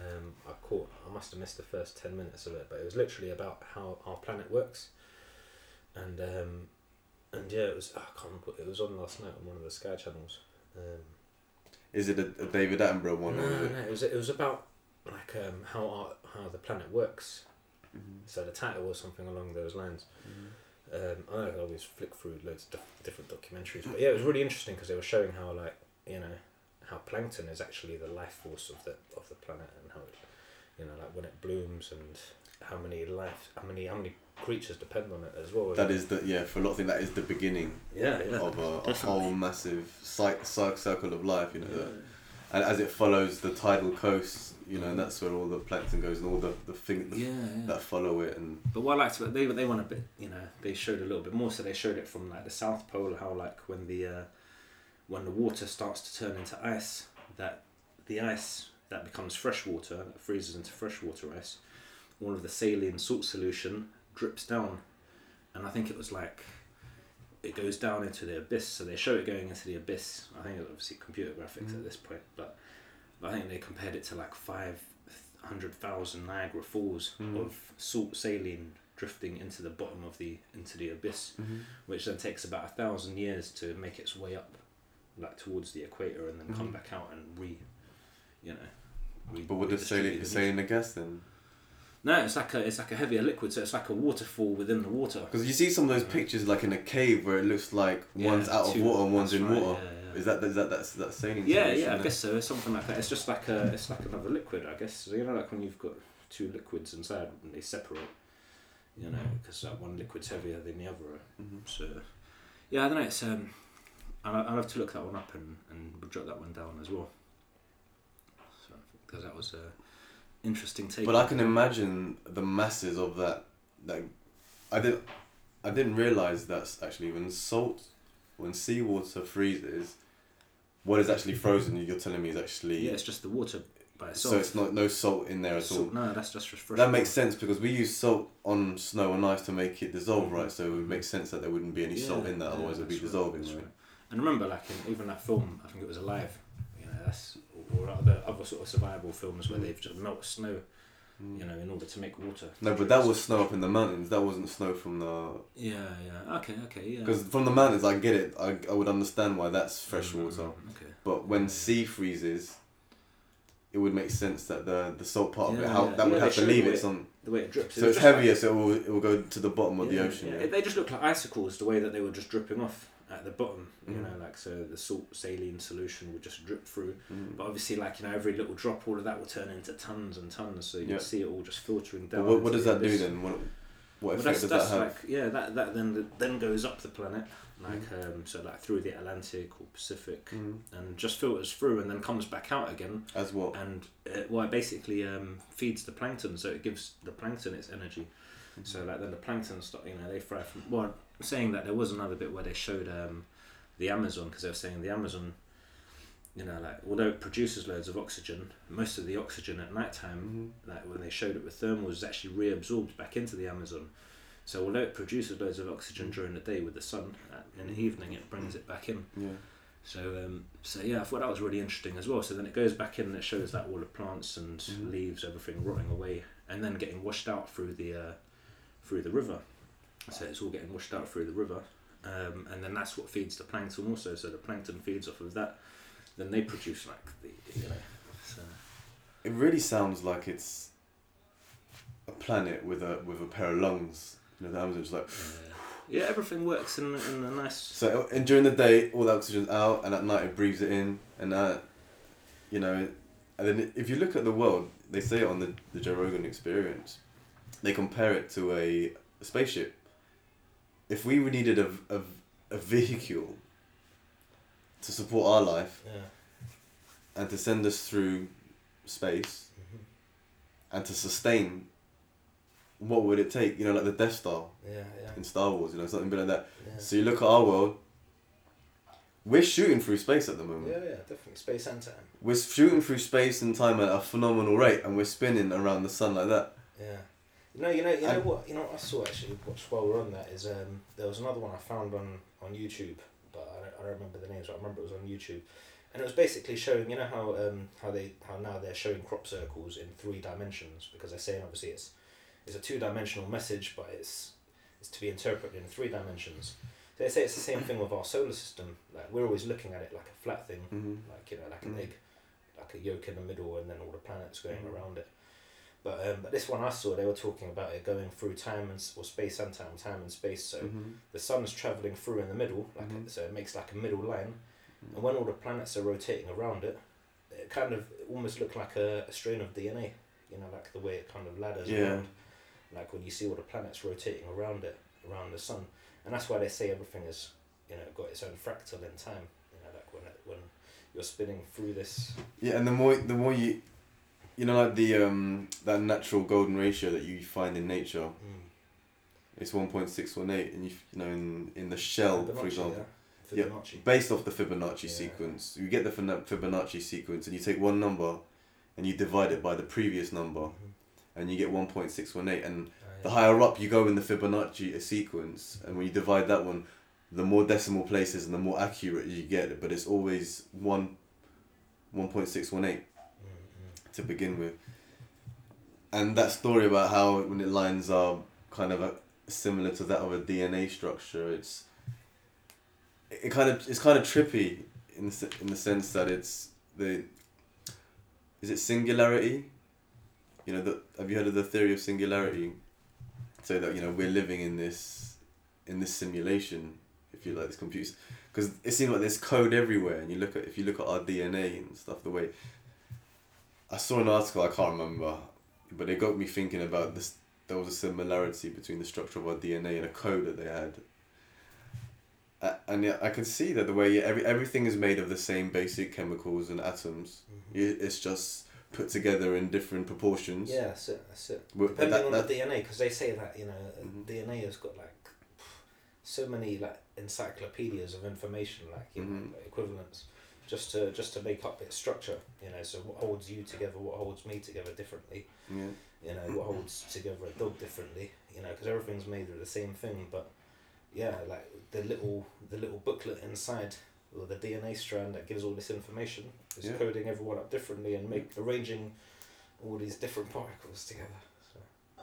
I must have missed the first 10 minutes of it, but it was literally about how our planet works. And yeah, it was, I can't remember, it was on last night on one of the Sky channels. Is it a David Attenborough one? No, it was about like how the planet works. Mm-hmm. So the title was something along those lines. Mm-hmm. I don't always flick through loads of different documentaries, but yeah, it was really interesting because they were showing how, like, you know, how plankton is actually the life force of the planet, and how it, you know, like when it blooms, and how many creatures depend on it as well. That is for a lot of things that is the beginning. Of a whole massive circle of life, you know. And as it follows the tidal coast, you know, and that's where all the plankton goes, and all the things that follow it. And but what I liked about they went a bit, you know, they showed a little bit more. So they showed it from like the South Pole, how like when the water starts to turn into ice, that the ice that becomes fresh water, that freezes into freshwater ice, all of the saline salt solution drips down, and I think it was like it goes down into the abyss. So they show it going into the abyss. I think it was obviously computer graphics at this point, but I think they compared it to like 500,000 Niagara Falls of salt saline drifting into the bottom of into the abyss, which then takes about 1,000 years to make its way up, like towards the equator, and then come back out and But what does saline the gas then? No, it's like a heavier liquid, so it's like a waterfall within the water. Because you see some of those pictures like in a cave where it looks like one's out of water and one's in water. Yeah. Is that saline? Yeah, I guess so. It's something like that. It's just like another liquid, I guess. So, you know, like when you've got two liquids inside and they separate, you know, because that one liquid's heavier than the other. So, yeah, I don't know. It's I'll have to look that one up and we'll jot that one down as well. So, because that was interesting take. But I can imagine the masses of that. Like, I didn't realize that's actually when seawater freezes, what is actually frozen, you're telling me, is actually... Yeah, it's just the water by itself. So it's no salt in there at all. No, that's just fresh. That makes sense because we use salt on snow and ice to make it dissolve, right? So it would make sense that there wouldn't be any salt in that, otherwise it would be dissolving, right? And remember, like in even that film, I think it was Alive, you know, that's or other sort of survival films where they've just melted snow, you know, in order to make water. No, but that was snow up in the mountains. That wasn't snow from the. Yeah. Okay, yeah. Because from the mountains, I get it. I would understand why that's fresh water. Okay. But when sea freezes, it would make sense that the salt part of it, that would have to leave it on. The way it drips. So it's heavier, so it will go to the bottom of the ocean. Yeah. They just look like icicles, the way that they were just dripping off at the bottom, you know, like, so the salt saline solution would just drip through, but obviously, like, you know, every little drop, all of that will turn into tons and tons, so you can see it all just filtering down. Well, what does that do then? What effect does that have? Like, yeah, that then goes up the planet, like so like through the Atlantic or Pacific, and just filters through and then comes back out again. As what? And it basically feeds the plankton, so it gives the plankton its energy. So like then the plankton start, you know, they thrive from. Well, saying that there was another bit where they showed the Amazon, because they were saying the Amazon, you know, like although it produces loads of oxygen, most of the oxygen at night time, like when they showed it with thermal, is actually reabsorbed back into the Amazon. So although it produces loads of oxygen during the day with the sun, in the evening it brings it back in. Yeah. So yeah, I thought that was really interesting as well. So then it goes back in and it shows that all the plants and leaves, everything rotting away, and then getting washed out through the river. So it's all getting washed out through the river, and then that's what feeds the plankton also. So the plankton feeds off of that. Then they produce like you know. So. It really sounds like it's a planet with a pair of lungs. You know, the Amazon's like. Yeah, everything works in a nice. So and during the day, all the oxygen's out, and at night it breathes it in, and you know, and then if you look at the world, they say it on the Joe Rogan Experience. They compare it to a spaceship. If we needed a vehicle to support our life, and to send us through space, and to sustain, what would it take? You know, like the Death Star in Star Wars, you know, something a bit like that. Yeah. So you look at our world, we're shooting through space at the moment. Yeah, definitely. Space and time. We're shooting through space and time at a phenomenal rate, and we're spinning around the sun like that. Yeah. You know what I saw actually, while we're on that, is there was another one I found on YouTube, but I don't remember the names, but I remember it was on YouTube. And it was basically showing, you know how now they're showing crop circles in 3 dimensions, because they're saying obviously it's a 2-dimensional message, but it's to be interpreted in 3 dimensions. So they say it's the same thing with our solar system. Like, we're always looking at it like a flat thing, like, you know, like an egg, like a yolk in the middle, and then all the planets going around it. But this one I saw, they were talking about it going through time or space and time and space. So the sun's traveling through in the middle, like so it makes like a middle line, and when all the planets are rotating around it, it kind of almost looks like a strain of DNA. You know, like the way it kind of ladders around, like when you see all the planets rotating around it, around the sun, and that's why they say everything is, you know, got its own fractal in time. You know, like when you're spinning through this. Yeah, and the more you. You know, like the that natural golden ratio that you find in nature, it's 1.618, and you know in the shell, Fibonacci, for example, Fibonacci. based off the Fibonacci sequence, you get the Fibonacci sequence, and you take one number, and you divide it by the previous number, and you get 1.618, and the higher up you go in the Fibonacci sequence, and when you divide that one, the more decimal places and the more accurate you get, but it's always 1.618. To begin with, and that story about how when it lines are kind of similar to that of a DNA structure, it's kind of trippy in the sense that is it singularity? You know, have you heard of the theory of singularity? So that, you know, we're living in this simulation, if you like, this computer, because it seems like there's code everywhere, and if you look at our DNA and stuff, the way. I saw an article, I can't remember, but it got me thinking about this. There was a similarity between the structure of our DNA and a code that they had. And yeah, I can see that the way everything is made of the same basic chemicals and atoms. It's just put together in different proportions. Yeah, that's it. Depending on the DNA, because they say that, you know, DNA has got like so many like encyclopedias of information, like, you know, like equivalents. Just to make up its structure, you know. So what holds you together, what holds me together differently, you know, what holds together a dog differently, you know, because everything's made of the same thing. But yeah, like the little booklet inside, or the DNA strand that gives all this information is coding everyone up differently and arranging all these different particles together. So.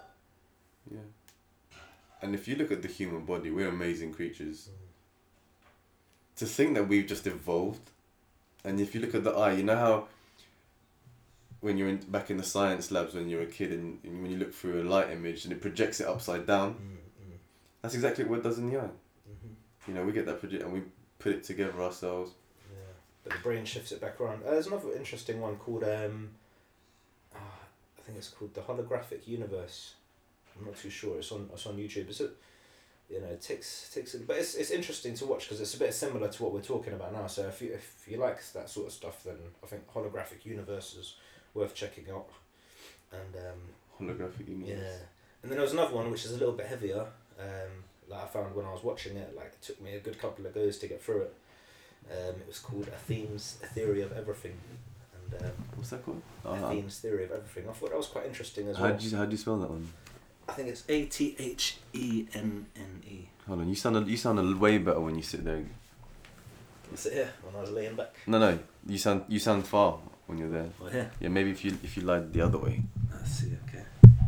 Yeah. And if you look at the human body, we're amazing creatures. To think that we've just evolved. And if you look at the eye, you know how when you're back in the science labs when you're a kid and when you look through a light image and it projects it upside down, that's exactly what it does in the eye. You know, we get that project and we put it together ourselves. Yeah, but the brain shifts it back around. There's another interesting one called, I think it's called The Holographic Universe. I'm not too sure. It's on YouTube. You know, it takes but it's interesting to watch because it's a bit similar to what we're talking about now. So if you like that sort of stuff, then I think Holographic Universe is worth checking out. And Holographic Universe. Yeah, and then there was another one which is a little bit heavier. That I found when I was watching it. Like, it took me a good couple of goes to get through it. It was called Athene's Theory of Everything. And what's that called? Athene's Theory of Everything. I thought that was quite interesting as well. How do you spell that one? I think it's Athene. Hold on, you sound way better when you sit there. I sit here when I was laying back. No, you sound far when you're there. Oh, here? Yeah, maybe if you lie the other way. I see. Okay.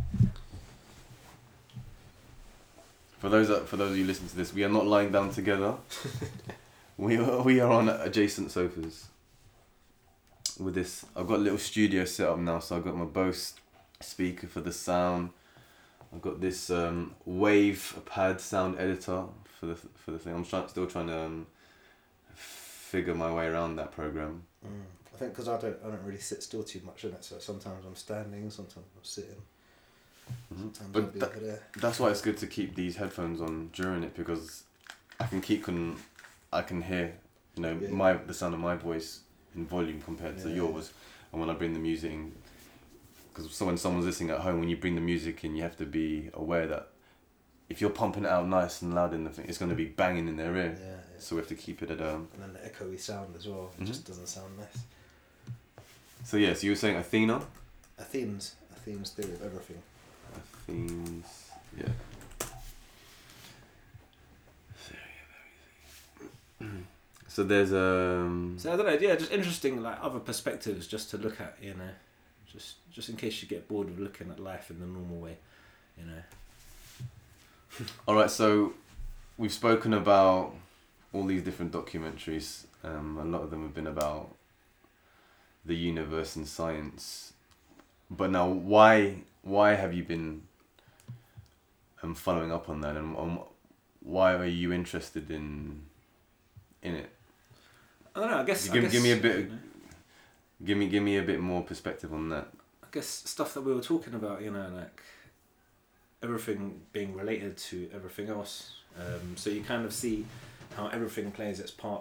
For those of you listening to this, we are not lying down together. we are on adjacent sofas. With this, I've got a little studio set up now, so I've got my Bose speaker for the sound. I've got this Wave pad sound editor for the thing. I'm still trying to figure my way around that program. I think because I don't really sit still too much in it, so sometimes I'm standing, sometimes I'm sitting. Sometimes But I'll be over there. that's why it's good to keep these headphones on during it, because I can hear, you know, the sound of my voice in volume compared to yours, and when I bring the music in. Because when someone's listening at home, when you bring the music in, you have to be aware that if you're pumping it out nice and loud in the thing, it's going to be banging in their ear. Yeah. So we have to keep it at And then the echoey sound as well. It just doesn't sound nice. So yeah, so you were saying Athena? Athene's theory of everything. Athene's, yeah. So there's So I don't know. Yeah, just interesting, like other perspectives just to look at. You know, just in case you get bored of looking at life in the normal way. You know. All right, so we've spoken about all these different documentaries. A lot of them have been about the universe and science. But now, why have you been following up on that, and why are you interested in it? I don't know. I guess give me a bit. You know, give me a bit more perspective on that. I guess stuff that we were talking about. You know, like everything being related to everything else. So you kind of see how everything plays its part.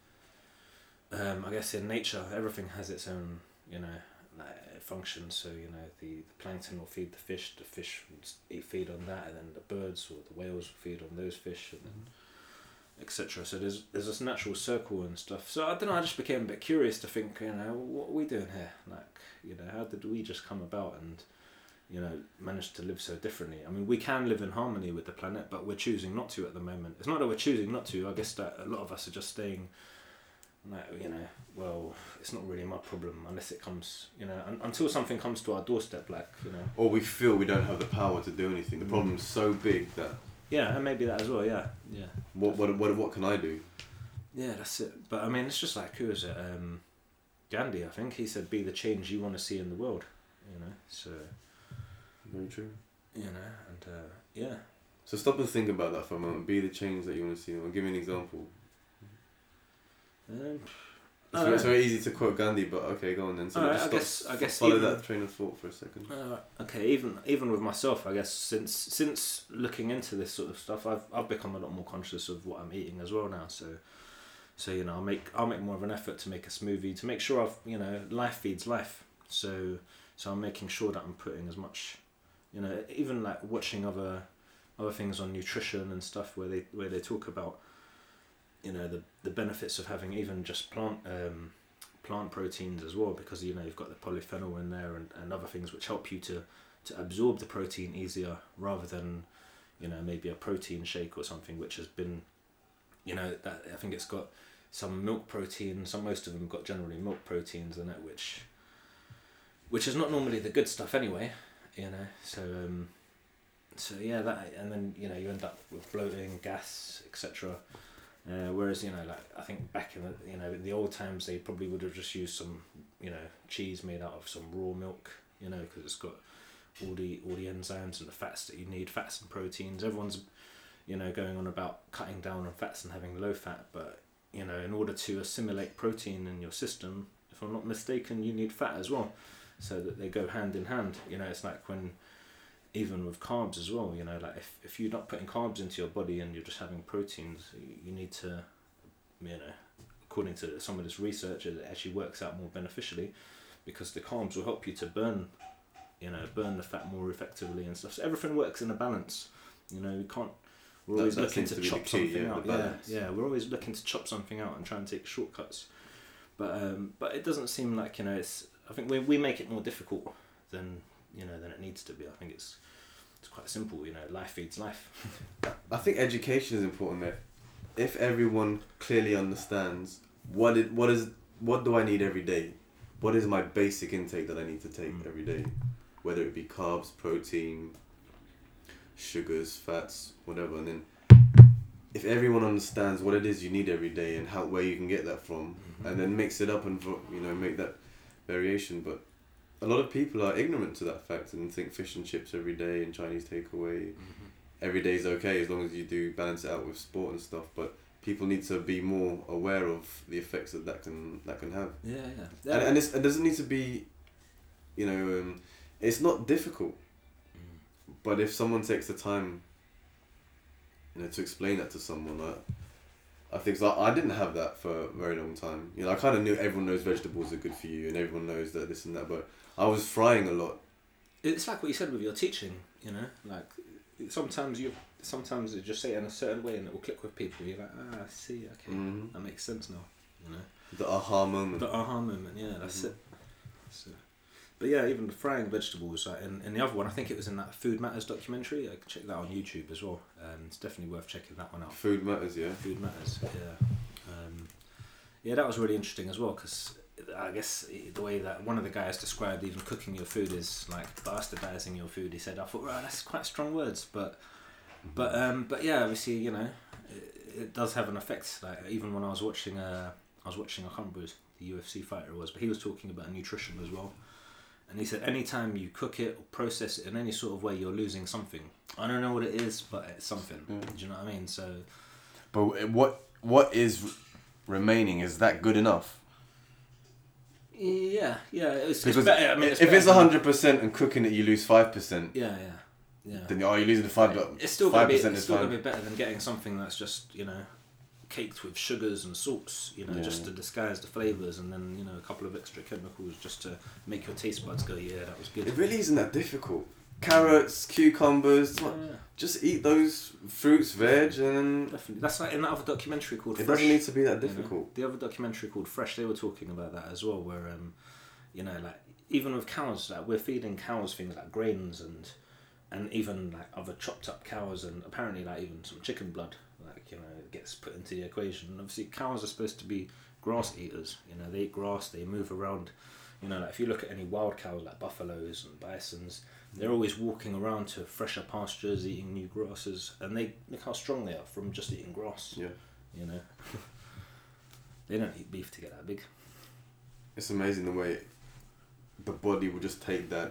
I guess in nature, everything has its own, you know, like, function. So you know, the plankton will feed the fish will feed on that, and then the birds or the whales will feed on those fish, and then etc. So there's this natural circle and stuff. So I don't know. I just became a bit curious to think, you know, what are we doing here? Like, you know, how did we just come about and, you know, manage to live so differently? I mean, we can live in harmony with the planet, but we're choosing not to at the moment. It's not that we're choosing not to. I guess that a lot of us are just staying, like, you know, well, it's not really my problem unless it comes, you know, until something comes to our doorstep, like, you know. Or we feel we don't have the power to do anything. The problem's so big that. Yeah, and maybe that as well. Yeah. What can I do? Yeah, that's it. But I mean, it's just like, who is it? Gandhi, I think. He said, "Be the change you want to see in the world." You know, so. Very true. You know, and yeah. So stop and think about that for a moment. Be the change that you want to see. I'll give you an example. It's very easy to quote Gandhi, but okay, go on then. So I guess follow even, that train of thought for a second. Okay, even with myself, I guess since looking into this sort of stuff, I've become a lot more conscious of what I'm eating as well now. So you know, I'll make more of an effort to make a smoothie, to make sure you know, life feeds life. So I'm making sure that I'm putting as much, you know, even like watching other things on nutrition and stuff where they talk about, you know, the benefits of having even just plant proteins as well, because, you know, you've got the polyphenol in there and other things which help you to absorb the protein easier, rather than, you know, maybe a protein shake or something which has been, you know, that I think it's got some milk protein. Most of them got generally milk proteins in it, which is not normally the good stuff anyway, you know. So yeah, that, and then, you know, you end up with bloating, gas, etc. Whereas, you know, like, I think back in the, you know, in the old times, they probably would have just used some, you know, cheese made out of some raw milk, you know, because it's got all the enzymes and the fats that you need, fats and proteins. Everyone's, you know, going on about cutting down on fats and having low fat, but, you know, in order to assimilate protein in your system, if I'm not mistaken, you need fat as well, so that they go hand in hand. You know, it's like when, even with carbs as well, you know, like if you're not putting carbs into your body and you're just having proteins, you need to, you know, according to some of this research, it actually works out more beneficially, because the carbs will help you to burn the fat more effectively and stuff. So everything works in a balance. You know, we're always looking to chop something out. Yeah, we're always looking to chop something out and try and take shortcuts. But it doesn't seem like, you know, I think we make it more difficult than it needs to be. I think it's quite simple, you know, life feeds life. I think education is important there. If everyone clearly understands what do I need every day? What is my basic intake that I need to take every day? Whether it be carbs, protein, sugars, fats, whatever. And then if everyone understands what it is you need every day and where you can get that from, and then mix it up and, you know, make that variation. But a lot of people are ignorant to that fact and think fish and chips every day and Chinese takeaway every day is okay as long as you do balance it out with sport and stuff. But people need to be more aware of the effects that can have. Yeah. And it doesn't need to be, you know, it's not difficult. But if someone takes the time, you know, to explain that to someone, I think so. I didn't have that for a very long time. You know, I kind of knew everyone knows vegetables are good for you and everyone knows that this and that, but I was frying a lot. It's like what you said with your teaching, you know, like sometimes they just say it in a certain way and it will click with people. You're like, I see, okay, that makes sense now. You know, the aha moment. The aha moment, yeah, that's it. So, but yeah, even the frying vegetables. Like in the other one, I think it was in that Food Matters documentary. I could check that on YouTube as well. It's definitely worth checking that one out. Food Matters, yeah. Food Matters, yeah. Yeah, that was really interesting as well because I guess the way that one of the guys described even cooking your food is like bastardizing your food. He said, I thought, right, that's quite strong words, but yeah, obviously, you know, it does have an effect. Like even when I was watching, I can't remember who the UFC fighter was, but he was talking about nutrition as well. And he said, anytime you cook it or process it in any sort of way, you're losing something. I don't know what it is, but it's something. Do you know what I mean? So, but what is remaining, is that good enough? Yeah. It's because better. I mean, if it's 100% and cooking it, you lose 5%. Yeah. Then you're losing the 5%. But it's still 5% it's is still fine. gonna be better than getting something that's just, you know, caked with sugars and salts, you know, just to disguise the flavors, and then, you know, a couple of extra chemicals just to make your taste buds go, yeah, that was good. It really isn't that difficult. Carrots, cucumbers, just eat those fruits, veg, and definitely. That's like in that other documentary called It Fresh. doesn't need to be that difficult. You know? The other documentary called Fresh, they were talking about that as well, where you know, like even with cows, like we're feeding cows things like grains and even like other chopped up cows, and apparently like even some chicken blood, like, you know, it gets put into the equation. And obviously cows are supposed to be grass eaters, you know, they eat grass, they move around, you know, like if you look at any wild cows like buffaloes and bisons, they're always walking around to fresher pastures, eating new grasses, and they look how strong they are from just eating grass. Yeah. You know, they don't eat beef to get that big. It's amazing the way the body will just take that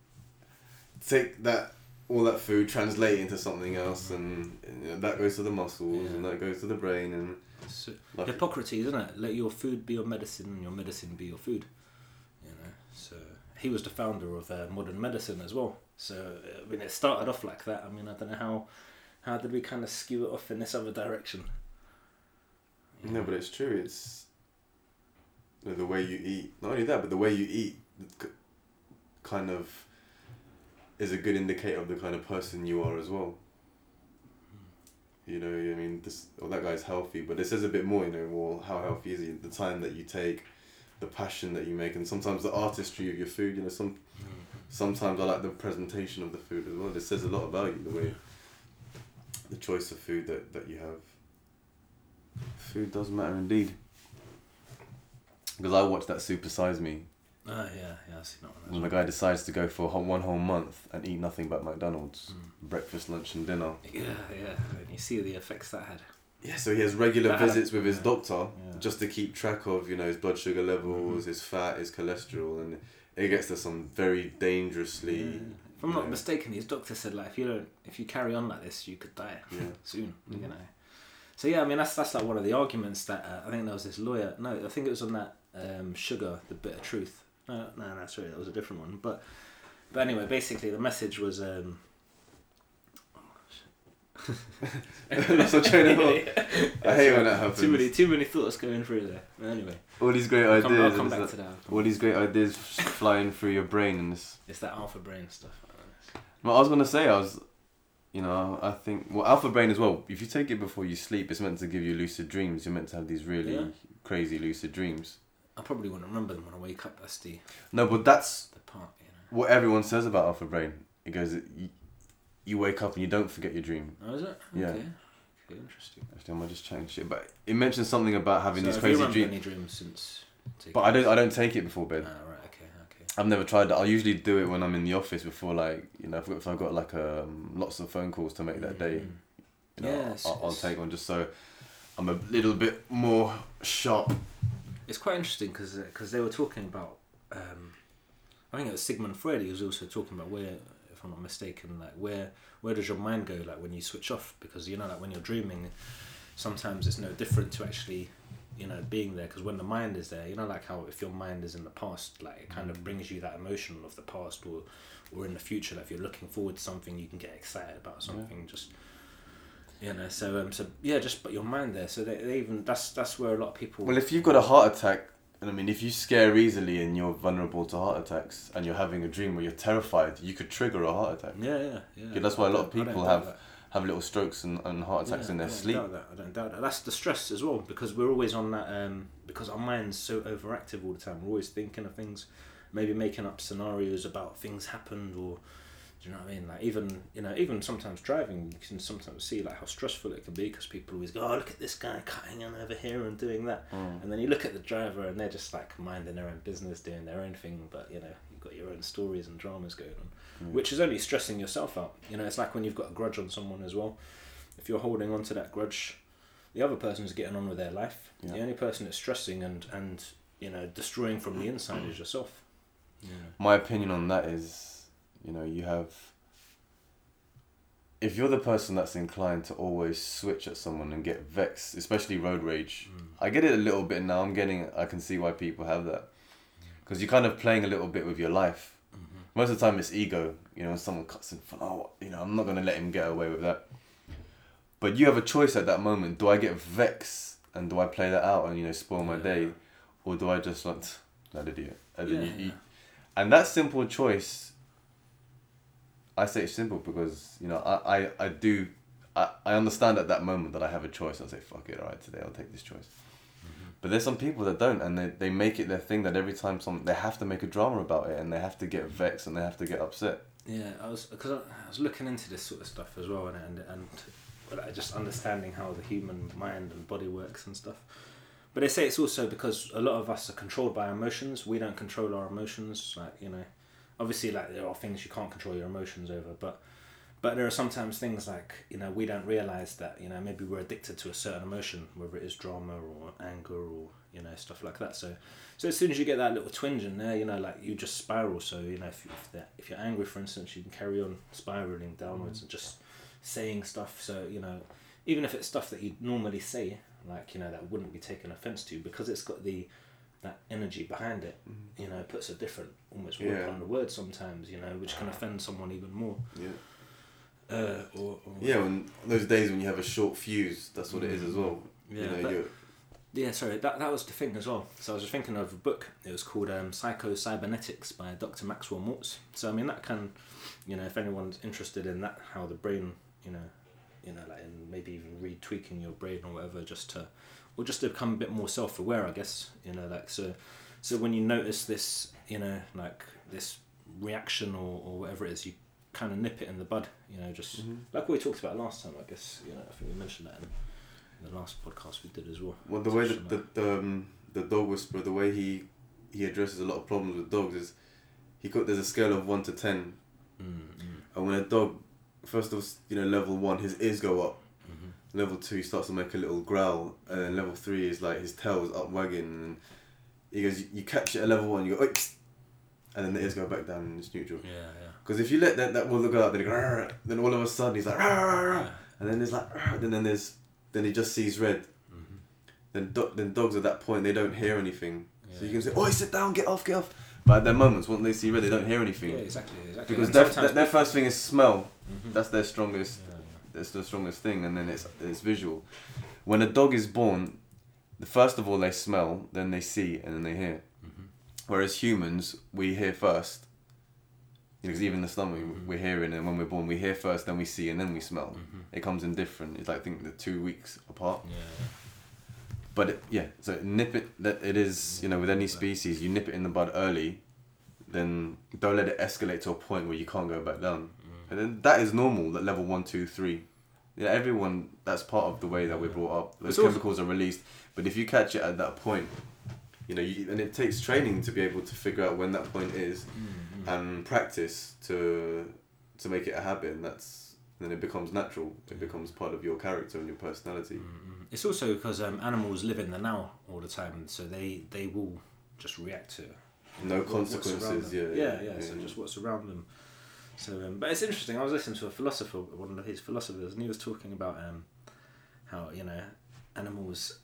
all that food, translate it into something else, and you know, that goes to the muscles, and that goes to the brain, and so, Hippocrates, isn't it? Let your food be your medicine, and your medicine be your food. You know, so he was the founder of modern medicine as well. So I mean, it started off like that. I mean, I don't know how did we kind of skew it off in this other direction. No, but it's true. It's the way you eat. Not only that, but the way you eat kind of is a good indicator of the kind of person you are as well. You know, I mean, that guy's healthy, but it says a bit more, you know, well, how healthy is he? The time that you take, the passion that you make, and sometimes the artistry of your food, you know, sometimes I like the presentation of the food as well. It says a lot about you, the way, the choice of food that you have. Food does matter indeed. Because I watched that Super Size Me. Yeah, I've seen that one. When the guy decides to go for one whole month and eat nothing but McDonald's, breakfast, lunch and dinner. Yeah, and you see the effects that had. Yeah, so he has regular visits with his doctor just to keep track of, you know, his blood sugar levels, his fat, his cholesterol, and it gets to some very dangerously... If I'm not mistaken, his doctor said, like, if you carry on like this, you could die soon, you know. So yeah, I mean, that's like one of the arguments that, I think there was this lawyer, no, I think it was on that Sugar, The Bitter Truth. No, that's right, that was a different one. But anyway, basically the message was... That's a train of thought. I hate when that happens. Too many thoughts going through there. But anyway. All these great ideas. I'll come back to that. All these great ideas flying through your brain, and it's that alpha brain stuff. Well, I was gonna say, I think alpha brain as well. If you take it before you sleep, it's meant to give you lucid dreams. You're meant to have these really crazy lucid dreams. I probably wouldn't remember them when I wake up. That's no, but that's the part. You know, what everyone says about alpha brain. It goes, you wake up and you don't forget your dream. Oh, is it? Yeah. Okay, interesting. Actually, I might just change shit, but it mentions something about having these crazy dreams. Any dreams since? But I don't take it before bed. Ah, right. Okay. I've never tried that. I usually do it when I'm in the office before, like, you know, if I've got like lots of phone calls to make that day. You know, I'll take one just so I'm a little bit more sharp. It's quite interesting because they were talking about, I think it was Sigmund Freud. He was also talking about where, if I'm not mistaken, like where does your mind go, like when you switch off? Because, you know, like when you're dreaming, sometimes it's no different to actually, you know, being there. Because when the mind is there, you know, like how if your mind is in the past, like it kind of brings you that emotion of the past, or in the future, like if you're looking forward to something, you can get excited about something. Just, you know, so yeah, just put your mind there. So they even that's where a lot of people. Well, if you've got a heart attack And I mean, if you scare easily and you're vulnerable to heart attacks, and you're having a dream where you're terrified, you could trigger a heart attack. Yeah. That's why a lot of I don't people doubt have that. little strokes and heart attacks in their sleep. I don't doubt that. That's the stress as well, because we're always on that. Because our mind's so overactive all the time. We're always thinking of things, maybe making up scenarios about things happened, or do you know what I mean? Like even sometimes driving, you can sometimes see like how stressful it can be, because people always go, "Oh, look at this guy cutting in over here and doing that," and then you look at the driver and they're just like minding their own business, doing their own thing, but you've got your own stories and dramas going on, which is only stressing yourself out. It's like when you've got a grudge on someone as well. If you're holding on to that grudge, the other person's getting on with their life. Yeah. The only person that's stressing and destroying from the inside is yourself. Yeah. My opinion on that is, you have. If you're the person that's inclined to always switch at someone and get vexed, especially road rage, I get it a little bit now. I can see why people have that, because you're kind of playing a little bit with your life. Most of the time it's ego. Someone cuts in front. I'm not going to let him get away with that. But you have a choice at that moment. Do I get vexed and do I play that out and spoil my day, or do I just like that idiot? And then and that simple choice. I say it's simple because I understand at that moment that I have a choice. I'll say fuck it. All right, today I'll take this choice. But there's some people that don't, and they make it their thing that every time they have to make a drama about it, and they have to get vexed and they have to get upset. Yeah, I was looking into this sort of stuff as well, and just understanding how the human mind and body works and stuff. But they say it's also because a lot of us are controlled by our emotions. We don't control our emotions. Obviously, there are things you can't control your emotions over, but there are sometimes things like, we don't realise that, maybe we're addicted to a certain emotion, whether it is drama or anger or, stuff like that. So as soon as you get that little twinge in there, you just spiral. So, if you're angry, for instance, you can carry on spiralling downwards and just saying stuff. So, even if it's stuff that you'd normally say, that wouldn't be taken offence to, because it's got that energy behind it, it puts a different almost word on the word sometimes, which can offend someone even more. When those days when you have a short fuse, that's what it is as well. Sorry, that was the thing as well. So I was just thinking of a book. It was called Psycho-Cybernetics by Dr. Maxwell Maltz. So I mean, that can, if anyone's interested in that, how the brain, and maybe even retweaking your brain or whatever, just to become a bit more self-aware, I guess. So when you notice this, this reaction or whatever it is, you kind of nip it in the bud. Like we talked about last time, I guess. I think we mentioned that in the last podcast we did as well. Well, the way that the dog whisperer, the way he addresses a lot of problems with dogs is there's a scale of 1 to 10, and when a dog, first of all, level 1, his ears go up. Level 2, he starts to make a little growl, and then level 3 is like his tail is up wagging, and he goes, you catch it at level 1, you go, oi, and then the ears go back down and it's neutral. Because if you let that will go up, then he goes, then all of a sudden he's like, and then there's like, then he just sees red. Then dogs at that point, they don't hear anything. So you can say, oi, sit down, get off. But at their moments, when they see red, they don't hear anything. Yeah, exactly. Because their first thing is smell. That's their strongest. That's the strongest thing, and then it's visual. When a dog is born, first of all they smell, then they see, and then they hear. Whereas humans, we hear first. Because even the stomach, we're hearing, and when we're born, we hear first, then we see, and then we smell. It comes in different. It's like, I think they're 2 weeks apart. But so nip it. That it is, with any species, you nip it in the bud early. Then don't let it escalate to a point where you can't go back down. And then that is normal. That level 1, 2, 3. Everyone. That's part of the way that we're brought up. Those chemicals are released. But if you catch it at that point, and it takes training to be able to figure out when that point is, and practice to make it a habit. And then it becomes natural. It becomes part of your character and your personality. It's also because animals live in the now all the time, so they will just react to no consequences. So just what's around them. So, but it's interesting. I was listening to a philosopher, one of his philosophers, and he was talking about how animals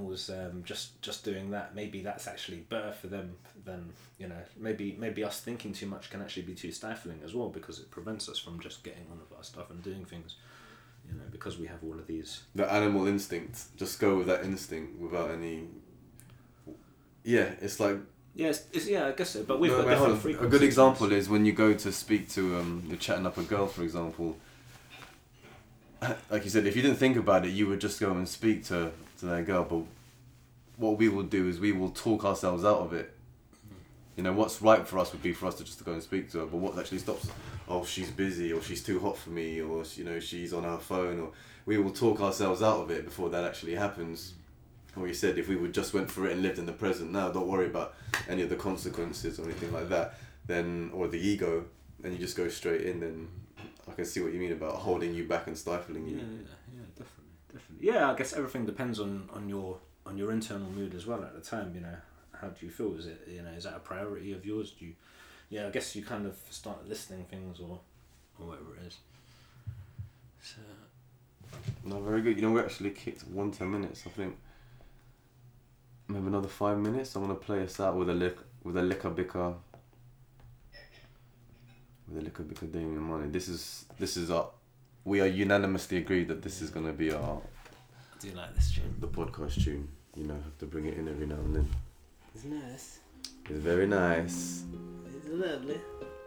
just doing that. Maybe that's actually better for them than maybe us thinking too much can actually be too stifling as well, because it prevents us from just getting on with our stuff and doing things. Because we have all of these. The animal instinct. Just go with that instinct without any Yeah, it's like. Yeah, I guess so. But we've got hold different on. frequencies. A good example is when you go to speak to you're chatting up a girl, for example. Like you said, if you didn't think about it, you would just go and speak to that girl. But what we will do is we will talk ourselves out of it. You know, what's right for us would be for us to just go and speak to her. But what actually stops? Oh, she's busy, or she's too hot for me, or she's on her phone, or we will talk ourselves out of it before that actually happens. Or you said, if we would just went for it and lived in the present now, don't worry about any of the consequences or anything like that, then, or the ego, and you just go straight in, then I can see what you mean about holding you back and stifling you. Yeah, definitely. Yeah, I guess everything depends on your internal mood as well at the time. You know, how do you feel? Is that a priority of yours? I guess you kind of start listening things or whatever it is. So. No, very good. We actually kicked 10 minutes. I think maybe another 5 minutes. I want to play us out with a liquor bicker Damian Marley. This is our. We are unanimously agreed that this is gonna be our. I do like this tune. The podcast tune. Have to bring it in every now and then. It's nice. It's very nice. It's lovely.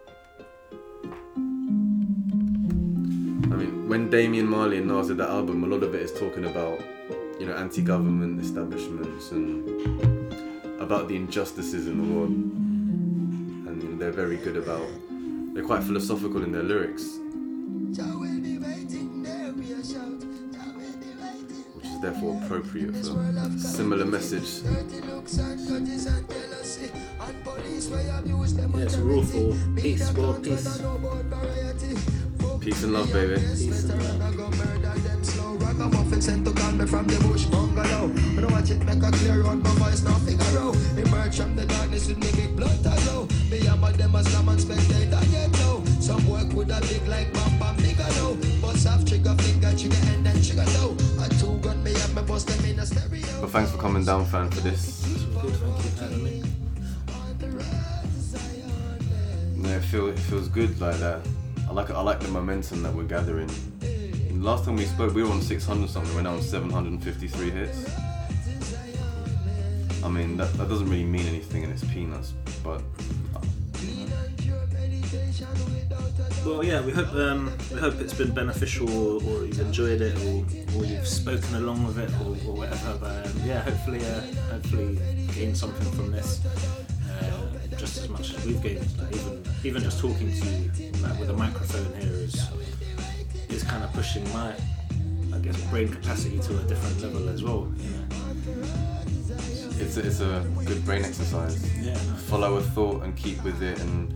I mean, when Damian Marley and Nas did that album, a lot of it is talking about, anti-government establishments and about the injustices in the world. And they're very good about. They're quite philosophical in their lyrics, which is therefore appropriate for a similar message. Yeah, it's a rule for peace, world peace. Peace and love, baby. Peace and love. Ragamuffin sent to call me from the bush bungalow. But watch it make a clear on my voice, now figure out. Emerge from the darkness with me big blood hello. Me and my them as Lam and spectator yet no. Some work with a big like Bam Bam Bigelow. Bust off trigger finger, trigger and then trigger low. A 2 gun me up, me bust them in a stereo. But thanks for coming down, fan, for this. Good, thank you for having me. Yeah, it feels good like that. I like the momentum that we're gathering. And last time we spoke, we were on 600 something. We're now on 753 hits. I mean, that doesn't really mean anything, and it's peanuts. But well, yeah, we hope it's been beneficial, or you've enjoyed it, or you've spoken along with it, or whatever. But hopefully gained something from this. Just as much as we've gained, even just talking to you with a microphone here is kind of pushing my, I guess, brain capacity to a different level as well. It's a good brain exercise. Yeah. Follow a thought and keep with it, and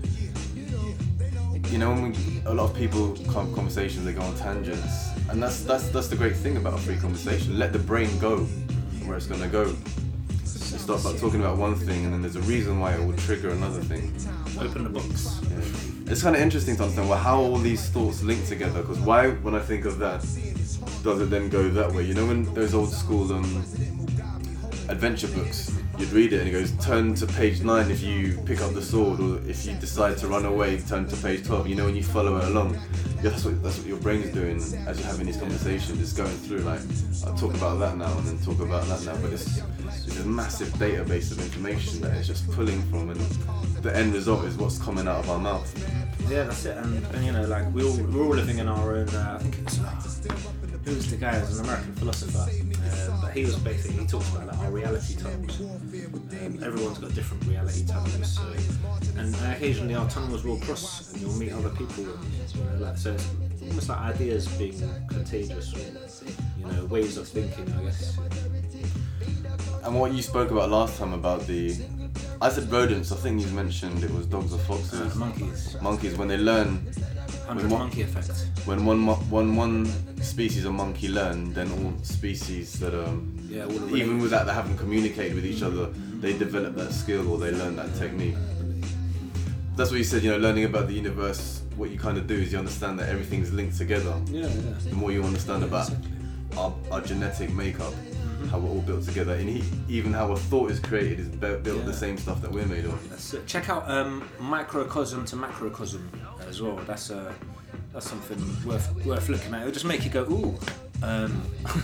when a lot of people come conversations, they go on tangents, and that's the great thing about a free conversation. Let the brain go where it's gonna go. You start by talking about one thing, and then there's a reason why it will trigger another thing. Open the box. Yeah. It's kind of interesting to understand how all these thoughts link together, because why, when I think of that, does it then go that way? When those old school adventure books, you'd read it and it goes, turn to page 9 if you pick up the sword, or if you decide to run away, turn to page 12. When you follow it along, that's what your brain is doing as you're having these conversations. It's going through, like, I'll talk about that now and then talk about that now, but it's a massive database of information that it's just pulling from, and the end result is what's coming out of our mouth. Yeah, that's it. And like we're all living in our own. I think it's who was the guy? It was an American philosopher, but he talks about like our reality tunnels. Everyone's got different reality tunnels, so, and occasionally our tunnels will cross, and you'll meet other people. So it's almost like ideas being contagious, or ways of thinking, I guess. And what you spoke about last time about I said rodents, I think you mentioned it was dogs or foxes. Monkeys, when they learn. 100 monkey effect. When one species of monkey learn, then all species that even without they haven't communicated with each other, they develop that skill or they learn that technique. That's what you said, learning about the universe, what you kind of do is you understand that everything's linked together. Yeah. The more you understand about our genetic makeup, how we're all built together, and even how a thought is created is built the same stuff that we're made of. Check out microcosm to macrocosm as well. That's something worth looking at. It'll just make you go ooh.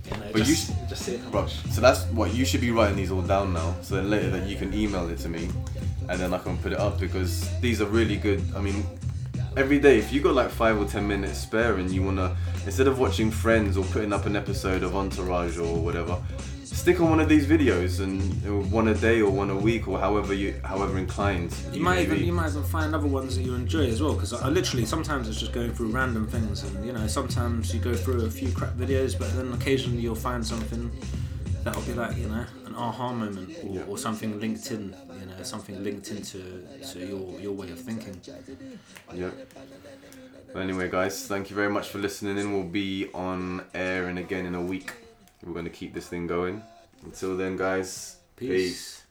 You know, But just see it. Bro, so that's what you should be writing these all down now. So then later that you can email it to me, and then I can put it up because these are really good. I mean, every day if you got like 5 or 10 minutes spare and you wanna, instead of watching Friends or putting up an episode of Entourage or whatever, stick on one of these videos and one a day or one a week or however inclined. You might even find other ones that you enjoy as well, because I literally sometimes it's just going through random things, and you know sometimes you go through a few crap videos, but then occasionally you'll find something that'll be like, you know, an aha moment or something linked in, you know, something linked into your way of thinking. Yeah. But anyway, guys, thank you very much for listening in. We'll be on air and again in a week. We're going to keep this thing going. Until then, guys, peace.